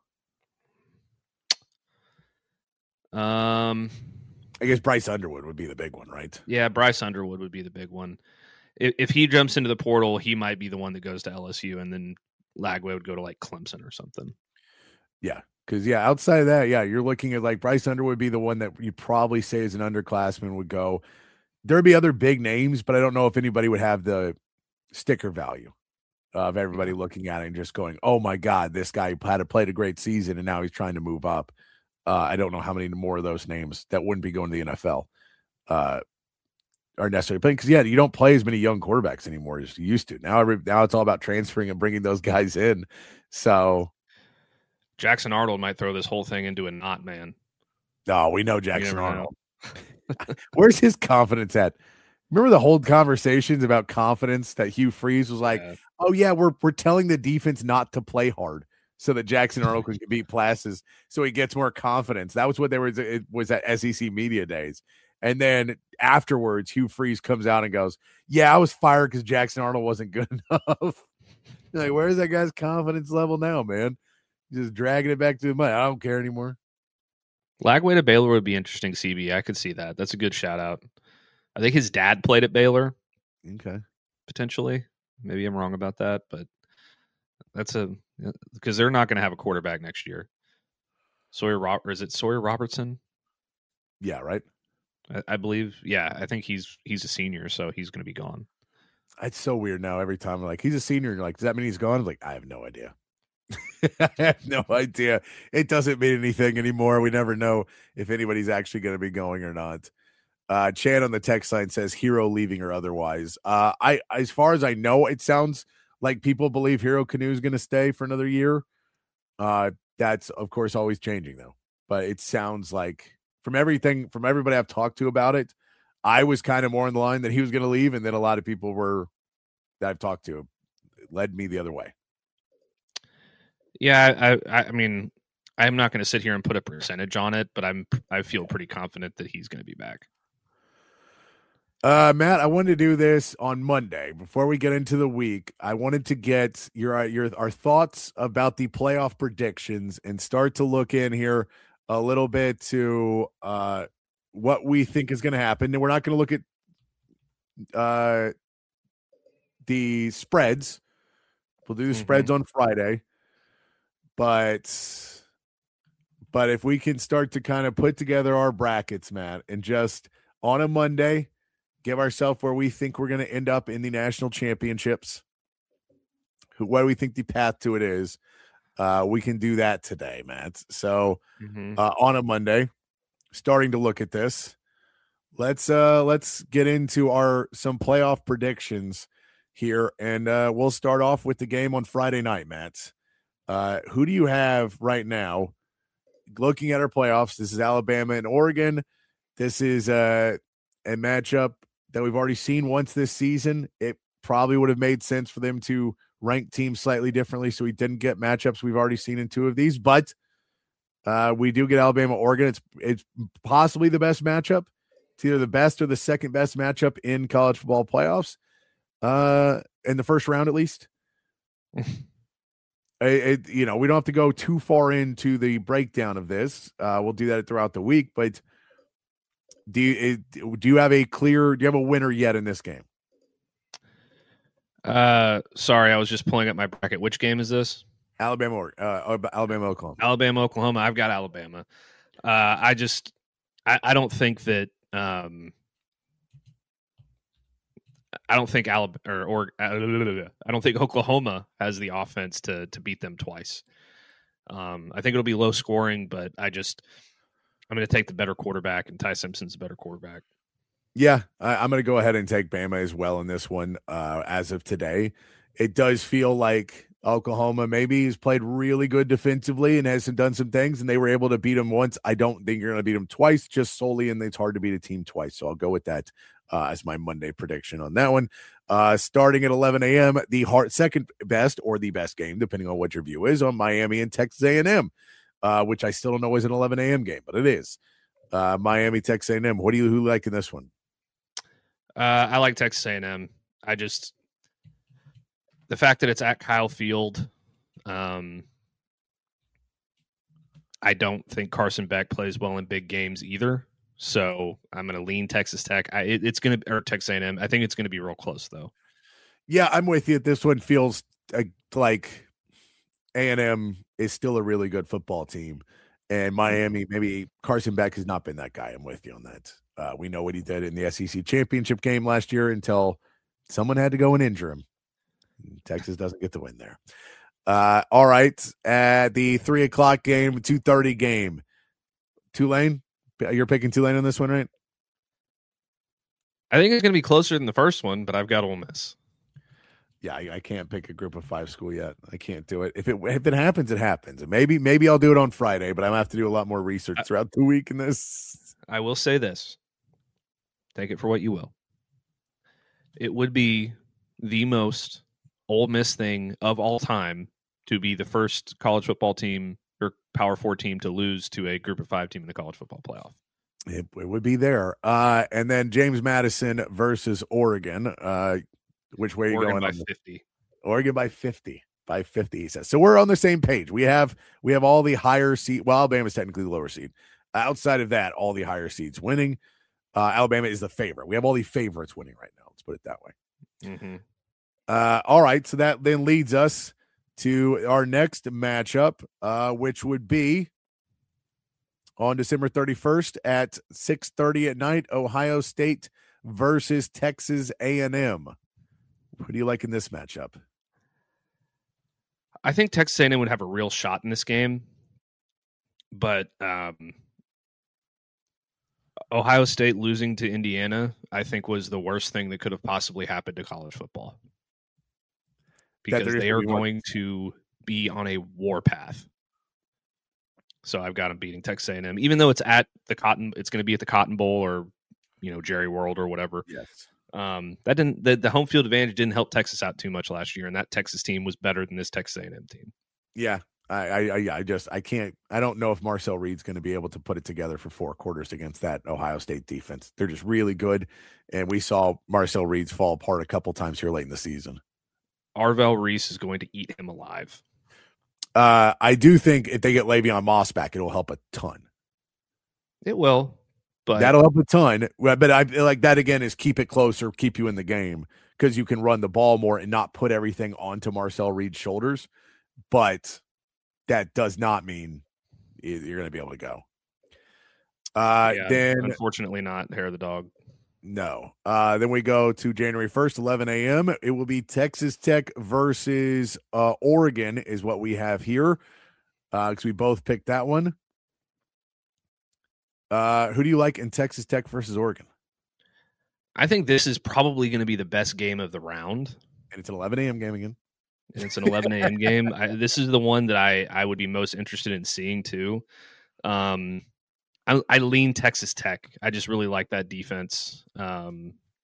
I guess Bryce Underwood would be the big one, right? Yeah, Bryce Underwood would be the big one. If he jumps into the portal, he might be the one that goes to LSU, and then Lagway would go to like Clemson or something. Yeah, because outside of that, you're looking at like Bryce Underwood would be the one that you probably say as an underclassman would go. There'd be other big names, but I don't know if anybody would have the sticker value of everybody looking at it and just going, oh my God, this guy played a great season and now he's trying to move up. I don't know how many more of those names that wouldn't be going to the NFL are necessarily playing. Because, you don't play as many young quarterbacks anymore as you used to. Now it's all about transferring and bringing those guys in. So Jackson Arnold might throw this whole thing into a knot, man. No, we know Jackson Arnold. Where's his confidence at? Remember the whole conversations about confidence that Hugh Freeze was like, oh yeah, we're telling the defense not to play hard so that Jackson Arnold can beat classes so he gets more confidence. That was what it was at SEC Media Days. And then afterwards, Hugh Freeze comes out and goes, yeah, I was fired because Jackson Arnold wasn't good enough. Like, where's that guy's confidence level now, man? Just dragging it back to the mud. I don't care anymore. Lagway to Baylor would be interesting, CB. I could see that. That's a good shout out. I think his dad played at Baylor. Okay. Potentially. Maybe I'm wrong about that, but that's because they're not going to have a quarterback next year. Is it Sawyer Robertson? Yeah, right. I believe. Yeah, I think he's a senior, so he's going to be gone. It's so weird now. Every time I'm like, he's a senior, and you're like, does that mean he's gone? I'm like, I have no idea. I have no idea. It doesn't mean anything anymore. We never know if anybody's actually going to be going or not. Chan on the text line says Hero leaving or otherwise. As far as I know, it sounds like people believe Hero Kanu is going to stay for another year. That's of course always changing though, but it sounds like from everybody I've talked to about it, I was kind of more in the line that he was going to leave. And then a lot of people that I've talked to led me the other way. Yeah, I mean, I'm not going to sit here and put a percentage on it, but I feel pretty confident that he's going to be back. Matt, I wanted to do this on Monday before we get into the week. I wanted to get our thoughts about the playoff predictions and start to look in here a little bit to what we think is going to happen. And we're not going to look at the spreads We'll do the spreads on Friday. But if we can start to kind of put together our brackets, Matt, and just on a Monday, give ourselves where we think we're going to end up in the national championships, what do we think the path to it is, we can do that today, Matt. So on a Monday, starting to look at this, let's get into some playoff predictions here, and we'll start off with the game on Friday night, Matt. Who do you have right now? Looking at our playoffs, this is Alabama and Oregon. This is a matchup that we've already seen once this season. It probably would have made sense for them to rank teams slightly differently, so we didn't get matchups we've already seen in two of these. But we do get Alabama, Oregon. It's possibly the best matchup. It's either the best or the second best matchup in college football playoffs, in the first round at least. We don't have to go too far into the breakdown of this. We'll do that throughout the week. But do you have a winner yet in this game? Sorry, I was just pulling up my bracket. Which game is this? Alabama, Oklahoma. Alabama, Oklahoma. I've got Alabama. I don't think that. I don't think I don't think Oklahoma has the offense to beat them twice. I think it'll be low scoring, but I'm going to take the better quarterback, and Ty Simpson's the better quarterback. Yeah, I'm going to go ahead and take Bama as well in this one. As of today, it does feel like Oklahoma maybe has played really good defensively and has done some things, and they were able to beat them once. I don't think you're going to beat them twice, just solely, and it's hard to beat a team twice. So I'll go with that as my Monday prediction on that one. Starting at 11 a.m., the second best or the best game, depending on what your view is, on Miami and Texas A&M, which I still don't know is an 11 a.m. game, but it is. Miami, Texas A&M. Who you like in this one? I like Texas A&M. The fact that it's at Kyle Field, I don't think Carson Beck plays well in big games either. So I'm going to lean Texas Tech. Or Texas A&M. I think it's going to be real close, though. Yeah, I'm with you. This one feels like A&M is still a really good football team, and Miami, maybe Carson Beck has not been that guy. I'm with you on that. We know what he did in the SEC championship game last year until someone had to go and injure him. Texas doesn't get the win there. All right. The 3:00 game, 2:30 game. Tulane? You're picking Tulane on this one, right? I think it's going to be closer than the first one, but I've got Ole Miss. Yeah, I can't pick a group of 5 school yet. I can't do it. If it happens, it happens. And maybe I'll do it on Friday, but I'm going to have to do a lot more research throughout the week in this. I will say this. Take it for what you will. It would be the most Ole Miss thing of all time to be the first college football team or Power 4 team to lose to a Group of 5 team in the college football playoff. It would be there. And then James Madison versus Oregon. Which way are you going? By 50. Oregon by 50. By 50, he says. So we're on the same page. We have all the higher seed. Well, Alabama's technically the lower seed. Outside of that, all the higher seeds winning. Alabama is the favorite. We have all the favorites winning right now. Let's put it that way. Mm-hmm. All right. So that then leads us to our next matchup, which would be on December 31st at 6:30 at night, Ohio State versus Texas A&M. Who do you like in this matchup? I think Texas A&M would have a real shot in this game, but Ohio State losing to Indiana, I think, was the worst thing that could have possibly happened to college football, because they are going to be on a war path. So I've got them beating Texas A&M, even though it's at the Cotton. It's going to be at the Cotton Bowl or Jerry World or whatever. Yes. That didn't. The home field advantage didn't help Texas out too much last year, and that Texas team was better than this Texas A&M team. Yeah. I can't. I don't know if Marcel Reed's going to be able to put it together for 4 quarters against that Ohio State defense. They're just really good, and we saw Marcel Reed's fall apart a couple times here late in the season. Arvell Reese is going to eat him alive. I do think if they get Le'Veon Moss back, it'll help a ton. It will, but that'll help a ton. But I like that again is keep it closer, keep you in the game, because you can run the ball more and not put everything onto Marcel Reed's shoulders. But that does not mean you're going to be able to go. Then unfortunately not hair of the dog. No. Then we go to January 1st, 11 a.m. It will be Texas Tech versus Oregon is what we have here because we both picked that one. Who do you like in Texas Tech versus Oregon? I think this is probably going to be the best game of the round. And it's an 11 a.m. game again. And it's an 11 a.m. game. This is the one that I would be most interested in seeing too. I lean Texas Tech. I just really like that defense. But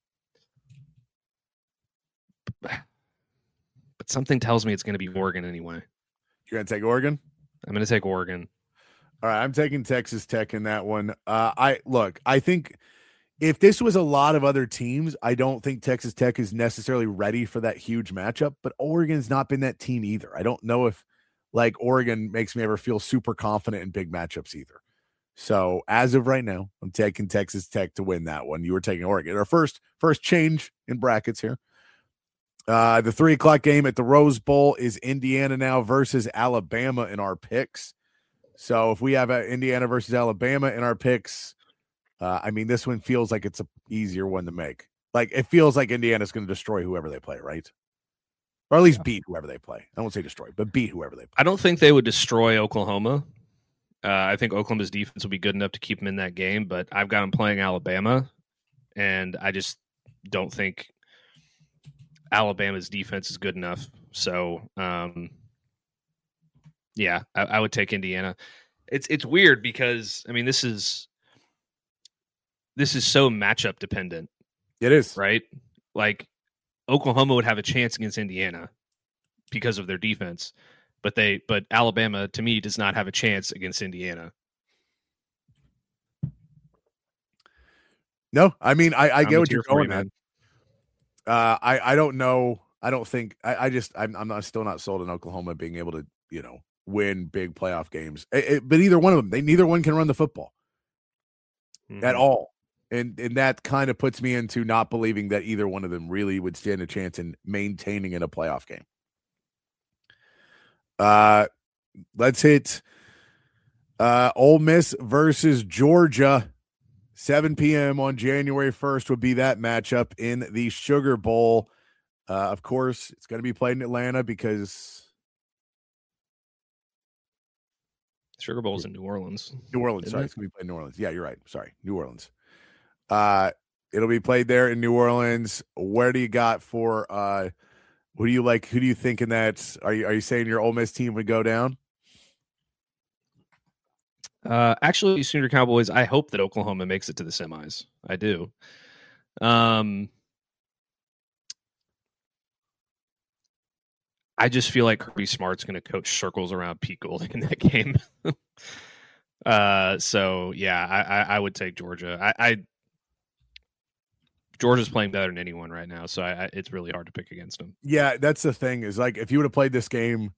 something tells me it's going to be Oregon anyway. You're going to take Oregon? I'm going to take Oregon. All right, I'm taking Texas Tech in that one. I think if this was a lot of other teams, I don't think Texas Tech is necessarily ready for that huge matchup, but Oregon's not been that team either. I don't know if Oregon makes me ever feel super confident in big matchups either. So as of right now, I'm taking Texas Tech to win that one. You were taking Oregon. Our first change in brackets here. The 3:00 game at the Rose Bowl is Indiana now versus Alabama in our picks. So if we have Indiana versus Alabama in our picks, this one feels like it's an easier one to make. Like it feels like Indiana's going to destroy whoever they play, right? Or at least beat whoever they play. I won't say destroy, but beat whoever they play. I don't think they would destroy Oklahoma. I think Oklahoma's defense will be good enough to keep them in that game, but I've got them playing Alabama, and I just don't think Alabama's defense is good enough. So, I would take Indiana. It's weird because this is so matchup dependent. It is, right? Like Oklahoma would have a chance against Indiana because of their defense. But Alabama, to me, does not have a chance against Indiana. No, I get what you're going, man. I don't know. I don't think I'm still not sold on Oklahoma being able to, win big playoff games. But either one of them, neither one can run the football at all. And that kind of puts me into not believing that either one of them really would stand a chance in maintaining in a playoff game. Let's hit Ole Miss versus Georgia. 7 p.m. on January 1st would be that matchup in the Sugar Bowl. Of course, it's going to be played in Atlanta because Sugar Bowl's in New Orleans. New Orleans, sorry. It's going to be played in New Orleans. Yeah, you're right. Sorry, New Orleans. It'll be played there in New Orleans. Where do you got for who do you like? Who do you think in that? Are you saying your Ole Miss team would go down? Actually, Sooner Cowboys, I hope that Oklahoma makes it to the semis. I do. I just feel like Kirby Smart's going to coach circles around Pete Golding in that game. So yeah, I would take Georgia. Georgia's playing better than anyone right now, so it's really hard to pick against them. Yeah, that's the thing is like if you would have played this game,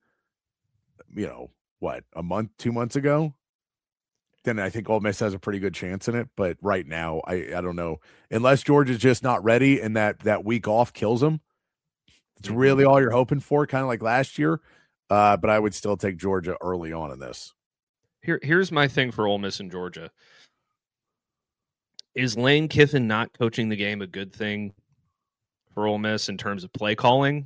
a month, 2 months ago, then I think Ole Miss has a pretty good chance in it. But right now, I don't know. Unless Georgia's just not ready and that week off kills them, it's really all you're hoping for, kind of like last year. But I would still take Georgia early on in this. Here's my thing for Ole Miss and Georgia. Is Lane Kiffin not coaching the game a good thing for Ole Miss in terms of play calling?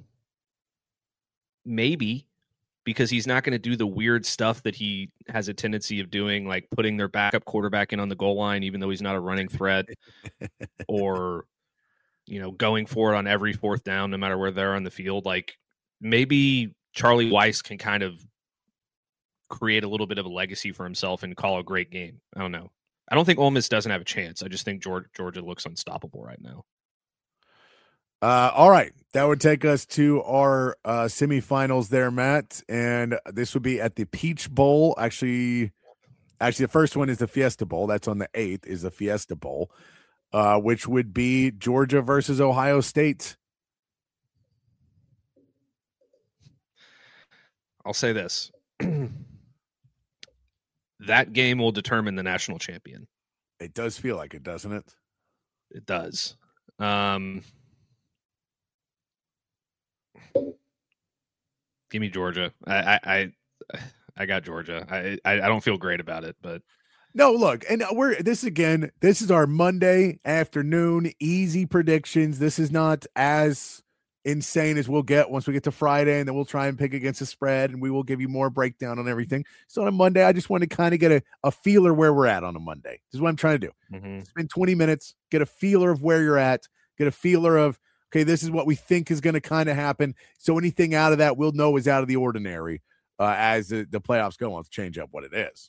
Maybe, because he's not going to do the weird stuff that he has a tendency of doing, like putting their backup quarterback in on the goal line, even though he's not a running threat, or, going for it on every fourth down, no matter where they're on the field. Like maybe Charlie Weiss can kind of create a little bit of a legacy for himself and call a great game. I don't know. I don't think Ole Miss doesn't have a chance. I just think Georgia looks unstoppable right now. All right. That would take us to our semifinals there, Matt. And this would be at the Peach Bowl. Actually, the first one is the Fiesta Bowl. That's on the 8th is the Fiesta Bowl, which would be Georgia versus Ohio State. I'll say this. That game will determine the national champion. It does feel like it, doesn't it? It does. Give me Georgia. I got Georgia. I don't feel great about it, but No, look, and this is our Monday afternoon easy predictions. This is not as insane as we'll get once we get to Friday, and then we'll try and pick against the spread, and we will give you more breakdown on everything. So on a Monday, I just want to kind of get a feeler wwhere we're at on a Monday. This is what I'm trying to do. Spend 20 minutes, get a feeler of where you're at, get a feeler of, okay, this is what we think is going to kind of happen. So anything out of that we'll know is out of the ordinary as the playoffs go on to change up what it is.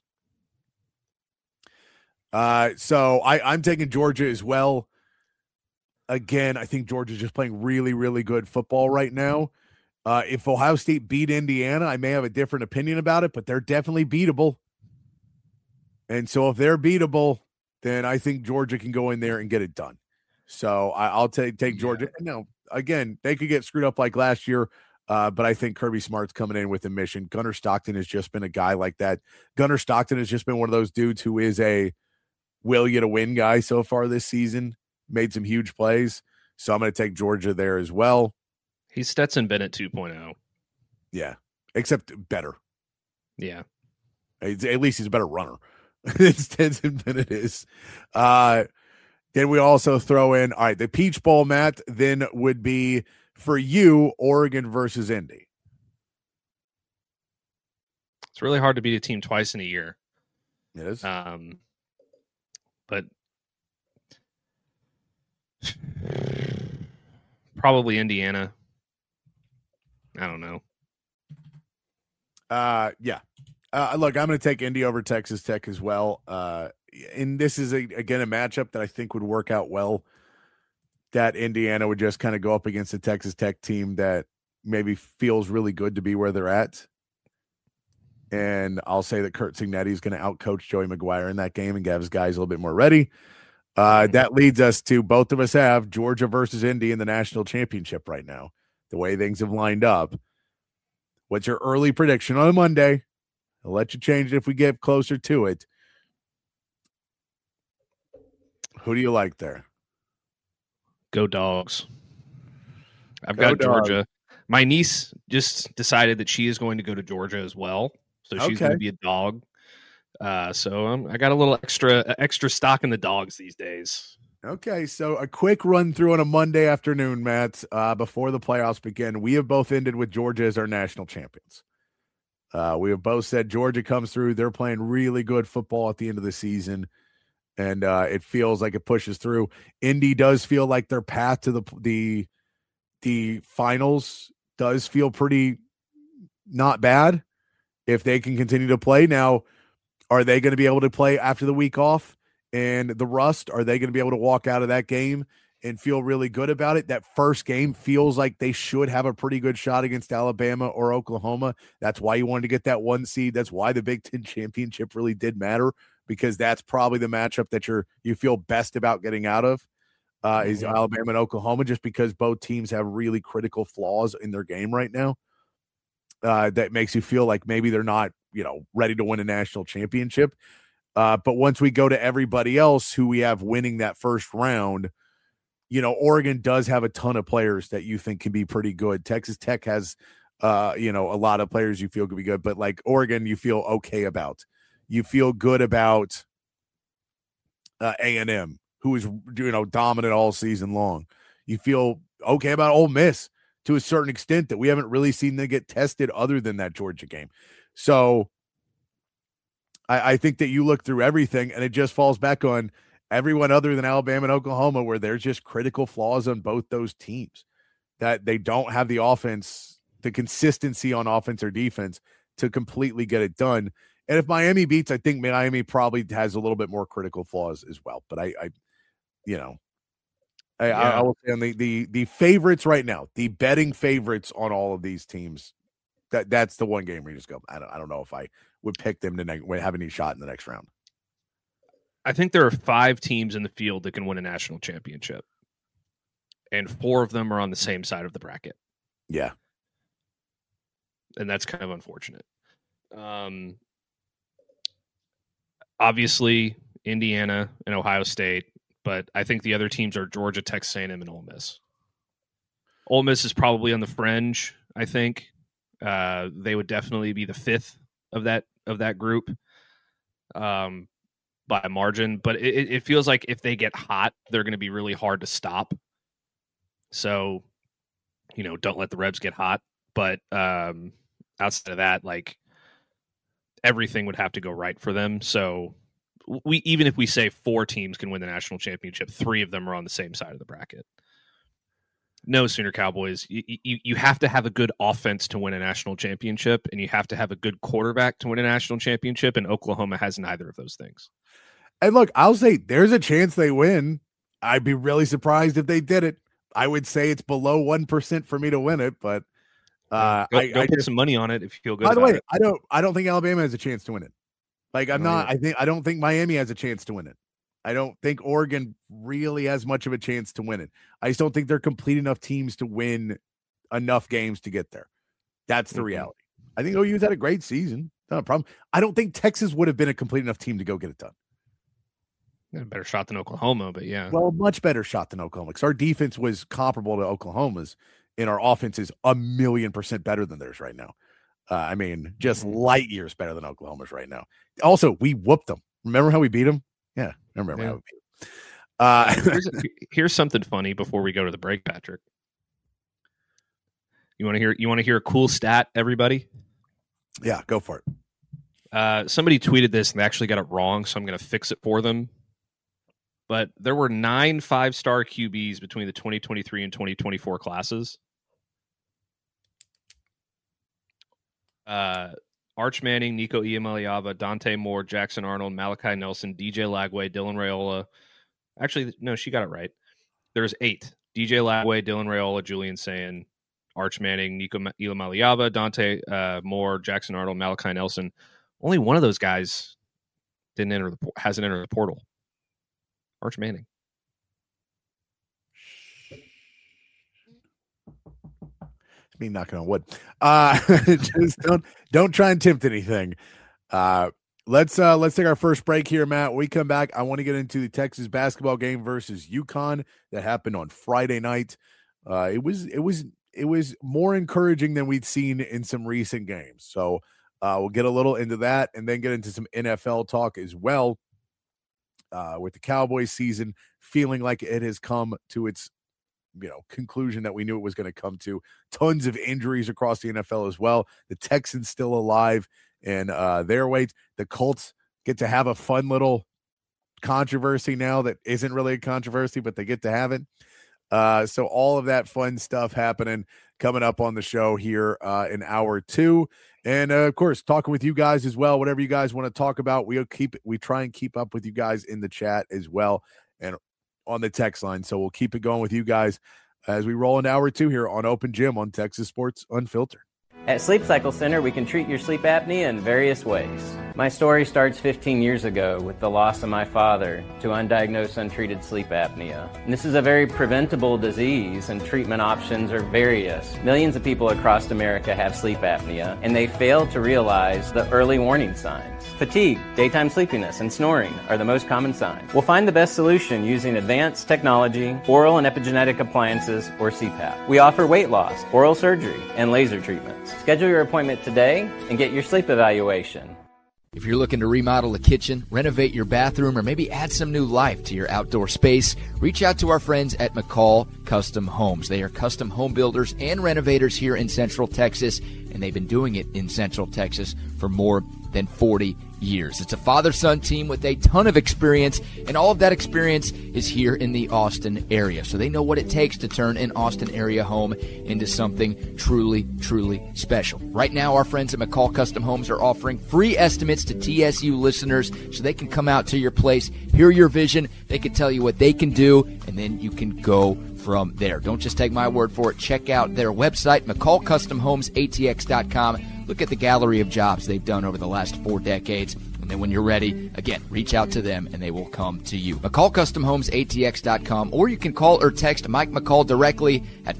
So I'm taking Georgia as well. Again, I think Georgia's just playing really, really good football right now. If Ohio State beat Indiana, I may have a different opinion about it, but they're definitely beatable. And so if they're beatable, then I think Georgia can go in there and get it done. So I'll take Georgia. Now, again, they could get screwed up like last year, but I think Kirby Smart's coming in with a mission. Gunnar Stockton has just been a guy like that. Gunnar Stockton has just been one of those dudes who is a will you to win guy so far this season, made some huge plays. So I'm going to take Georgia there as well. He's Stetson Bennett 2.0. Yeah, except better. Yeah. At least he's a better runner. Stetson Bennett is. Then we also throw in, all right, the Peach Bowl, Matt, then would be for you, Oregon versus Indy. It's really hard to beat a team twice in a year. It is. But probably Indiana. I don't know. Yeah. Look, I'm going to take Indy over Texas Tech as well. And this is, again, a matchup that I think would work out well, that Indiana would just kind of go up against a Texas Tech team that maybe feels really good to be where they're at. And I'll say that Curt Cignetti is going to outcoach Joey McGuire in that game and get his guys a little bit more ready. That leads us to both of us have Georgia versus Indy in the national championship right now, the way things have lined up. What's your early prediction on a Monday? I'll let you change it if we get closer to it. Who do you like there? Go Dogs. I've got Georgia. My niece just decided that she is going to go to Georgia as well. So she's going to be a dog. So I got a little extra stock in the dogs these days. Okay, so a quick run through on a Monday afternoon, Matt, before the playoffs begin. We have both ended with Georgia as our national champions. We have both said Georgia comes through. They're playing really good football at the end of the season, and it feels like it pushes through. Indy does feel like their path to the finals does feel pretty not bad if they can continue to play. Now, are they going to be able to play after the week off and the rust? Are they going to be able to walk out of that game and feel really good about it? That first game feels like they should have a pretty good shot against Alabama or Oklahoma. That's why you wanted to get that 1 seed. That's why the Big Ten championship really did matter, because that's probably the matchup that you feel best about getting out of is Alabama and Oklahoma, just because both teams have really critical flaws in their game right now. That makes you feel like maybe they're not, ready to win a national championship. But once we go to everybody else who we have winning that first round, Oregon does have a ton of players that you think can be pretty good. Texas Tech has, a lot of players you feel could be good, but like Oregon, you feel okay about. You feel good about A&M, who is, dominant all season long. You feel okay about Ole Miss to a certain extent that we haven't really seen them get tested other than that Georgia game. So I think that you look through everything and it just falls back on everyone other than Alabama and Oklahoma, where there's just critical flaws on both those teams, that they don't have the offense, the consistency on offense or defense to completely get it done. And if Miami beats, I think Miami probably has a little bit more critical flaws as well. But I will say on the favorites right now, the betting favorites on all of these teams, that's the one game where you just go, I don't know if I would pick them to have any shot in the next round. I think there are 5 teams in the field that can win a national championship, and 4 of them are on the same side of the bracket. Yeah. And that's kind of unfortunate. Obviously, Indiana and Ohio State, but I think the other teams are Georgia, Texas A&M, and Ole Miss. Ole Miss is probably on the fringe, I think. They would definitely be the fifth of that group by a margin. But it feels like if they get hot, they're going to be really hard to stop. So, don't let the Rebs get hot. But outside of that, like, everything would have to go right for them. So even if we say 4 teams can win the national championship, 3 of them are on the same side of the bracket. No, Sooner Cowboys, you have to have a good offense to win a national championship, and you have to have a good quarterback to win a national championship, and Oklahoma has neither of those things. And look, I'll say there's a chance they win. I'd be really surprised if they did it. I would say it's below 1% for me to win it, but go put some money on it if you feel good. By the way, it. I don't think Alabama has a chance to win it. Like, I don't think Miami has a chance to win it. I don't think Oregon really has much of a chance to win it. I just don't think they're complete enough teams to win enough games to get there. That's the reality. I think OU's had a great season. Not a problem. I don't think Texas would have been a complete enough team to go get it done. A better shot than Oklahoma, but yeah. Well, much better shot than Oklahoma, because our defense was comparable to Oklahoma's, and our offense is 1,000,000% better than theirs right now. Just light years better than Oklahoma's right now. Also, we whooped them. Remember how we beat them? Yeah, I remember how we beat them. Here's something funny before we go to the break, Patrick. You want to hear a cool stat, everybody? Yeah, go for it. Somebody tweeted this and they actually got it wrong, so I'm going to fix it for them. But there were 9 5-star QBs between the 2023 and 2024 classes. Arch Manning, Nico Iamaleava, Dante Moore, Jackson Arnold, Malachi Nelson, DJ Lagway, Dylan Raiola. Actually, no, she got it right. There's 8. DJ Lagway, Dylan Raiola, Julian Sayin, Arch Manning, Nico Iamaleava, Dante Moore, Jackson Arnold, Malachi Nelson. Only one of those guys hasn't entered the portal. Arch Manning. Me knocking on wood. Just don't try and tempt anything. Let's take our first break here, Matt. When we come back, I want to get into the Texas basketball game versus UConn that happened on Friday night. It was more encouraging than we'd seen in some recent games. So we'll get a little into that and then get into some NFL talk as well. With the Cowboys season feeling like it has come to its conclusion that we knew it was going to come to. Tons of injuries across the NFL as well. The Texans still alive and their weight. The Colts get to have a fun little controversy now that isn't really a controversy, but they get to have it. So all of that fun stuff happening coming up on the show here in hour 2. And of course, talking with you guys as well, whatever you guys want to talk about, we try and keep up with you guys in the chat as well and on the text line. So we'll keep it going with you guys as we roll into hour 2 here on Open Gym on Texas Sports Unfiltered. At Sleep Cycle Center, we can treat your sleep apnea in various ways. My story starts 15 years ago with the loss of my father to undiagnosed untreated sleep apnea. And this is a very preventable disease, and treatment options are various. Millions of people across America have sleep apnea, and they fail to realize the early warning signs. Fatigue, daytime sleepiness, and snoring are the most common signs. We'll find the best solution using advanced technology, oral and epigenetic appliances, or CPAP. We offer weight loss, oral surgery, and laser treatments. Schedule your appointment today and get your sleep evaluation. If you're looking to remodel a kitchen, renovate your bathroom, or maybe add some new life to your outdoor space, reach out to our friends at McCall Custom Homes. They are custom home builders and renovators here in Central Texas, and they've been doing it in Central Texas for more than 40 years. It's a father-son team with a ton of experience, and all of that experience is here in the Austin area. So they know what it takes to turn an Austin area home into something truly, truly special. Right now, our friends at McCall Custom Homes are offering free estimates to TSU listeners so they can come out to your place, hear your vision, they can tell you what they can do, and then you can go from there. Don't just take my word for it. Check out their website, McCallCustomHomesATX.com. Look at the gallery of jobs they've done over the last 4 decades. And then when you're ready, again, reach out to them and they will come to you. McCallCustomHomesATX.com, or you can call or text Mike McCall directly at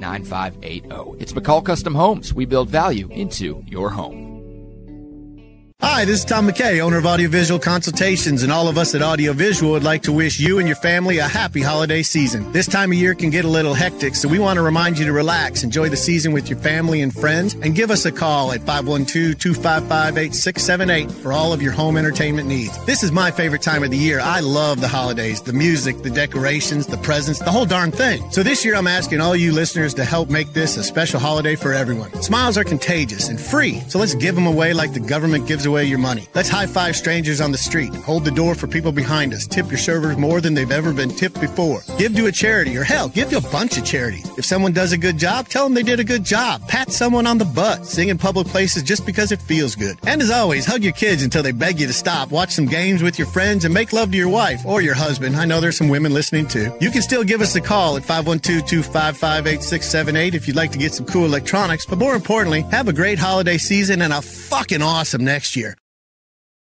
512-633-9580. It's McCall Custom Homes. We build value into your home. Hi, this is Tom McKay, owner of Audiovisual Consultations, and all of us at Audiovisual would like to wish you and your family a happy holiday season. This time of year can get a little hectic, so we want to remind you to relax, enjoy the season with your family and friends, and give us a call at 512-255-8678 for all of your home entertainment needs. This is my favorite time of the year. I love the holidays, the music, the decorations, the presents, the whole darn thing. So this year I'm asking all you listeners to help make this a special holiday for everyone. Smiles are contagious and free, so let's give them away like the government gives away your money. Let's high-five strangers on the street. Hold the door for people behind us. Tip your servers more than they've ever been tipped before. Give to a charity, or hell, give to a bunch of charities. If someone does a good job, tell them they did a good job. Pat someone on the butt. Sing in public places just because it feels good. And as always, hug your kids until they beg you to stop. Watch some games with your friends and make love to your wife or your husband. I know there's some women listening too. You can still give us a call at 512-255-8678 if you'd like to get some cool electronics. But more importantly, have a great holiday season and a fucking awesome next year.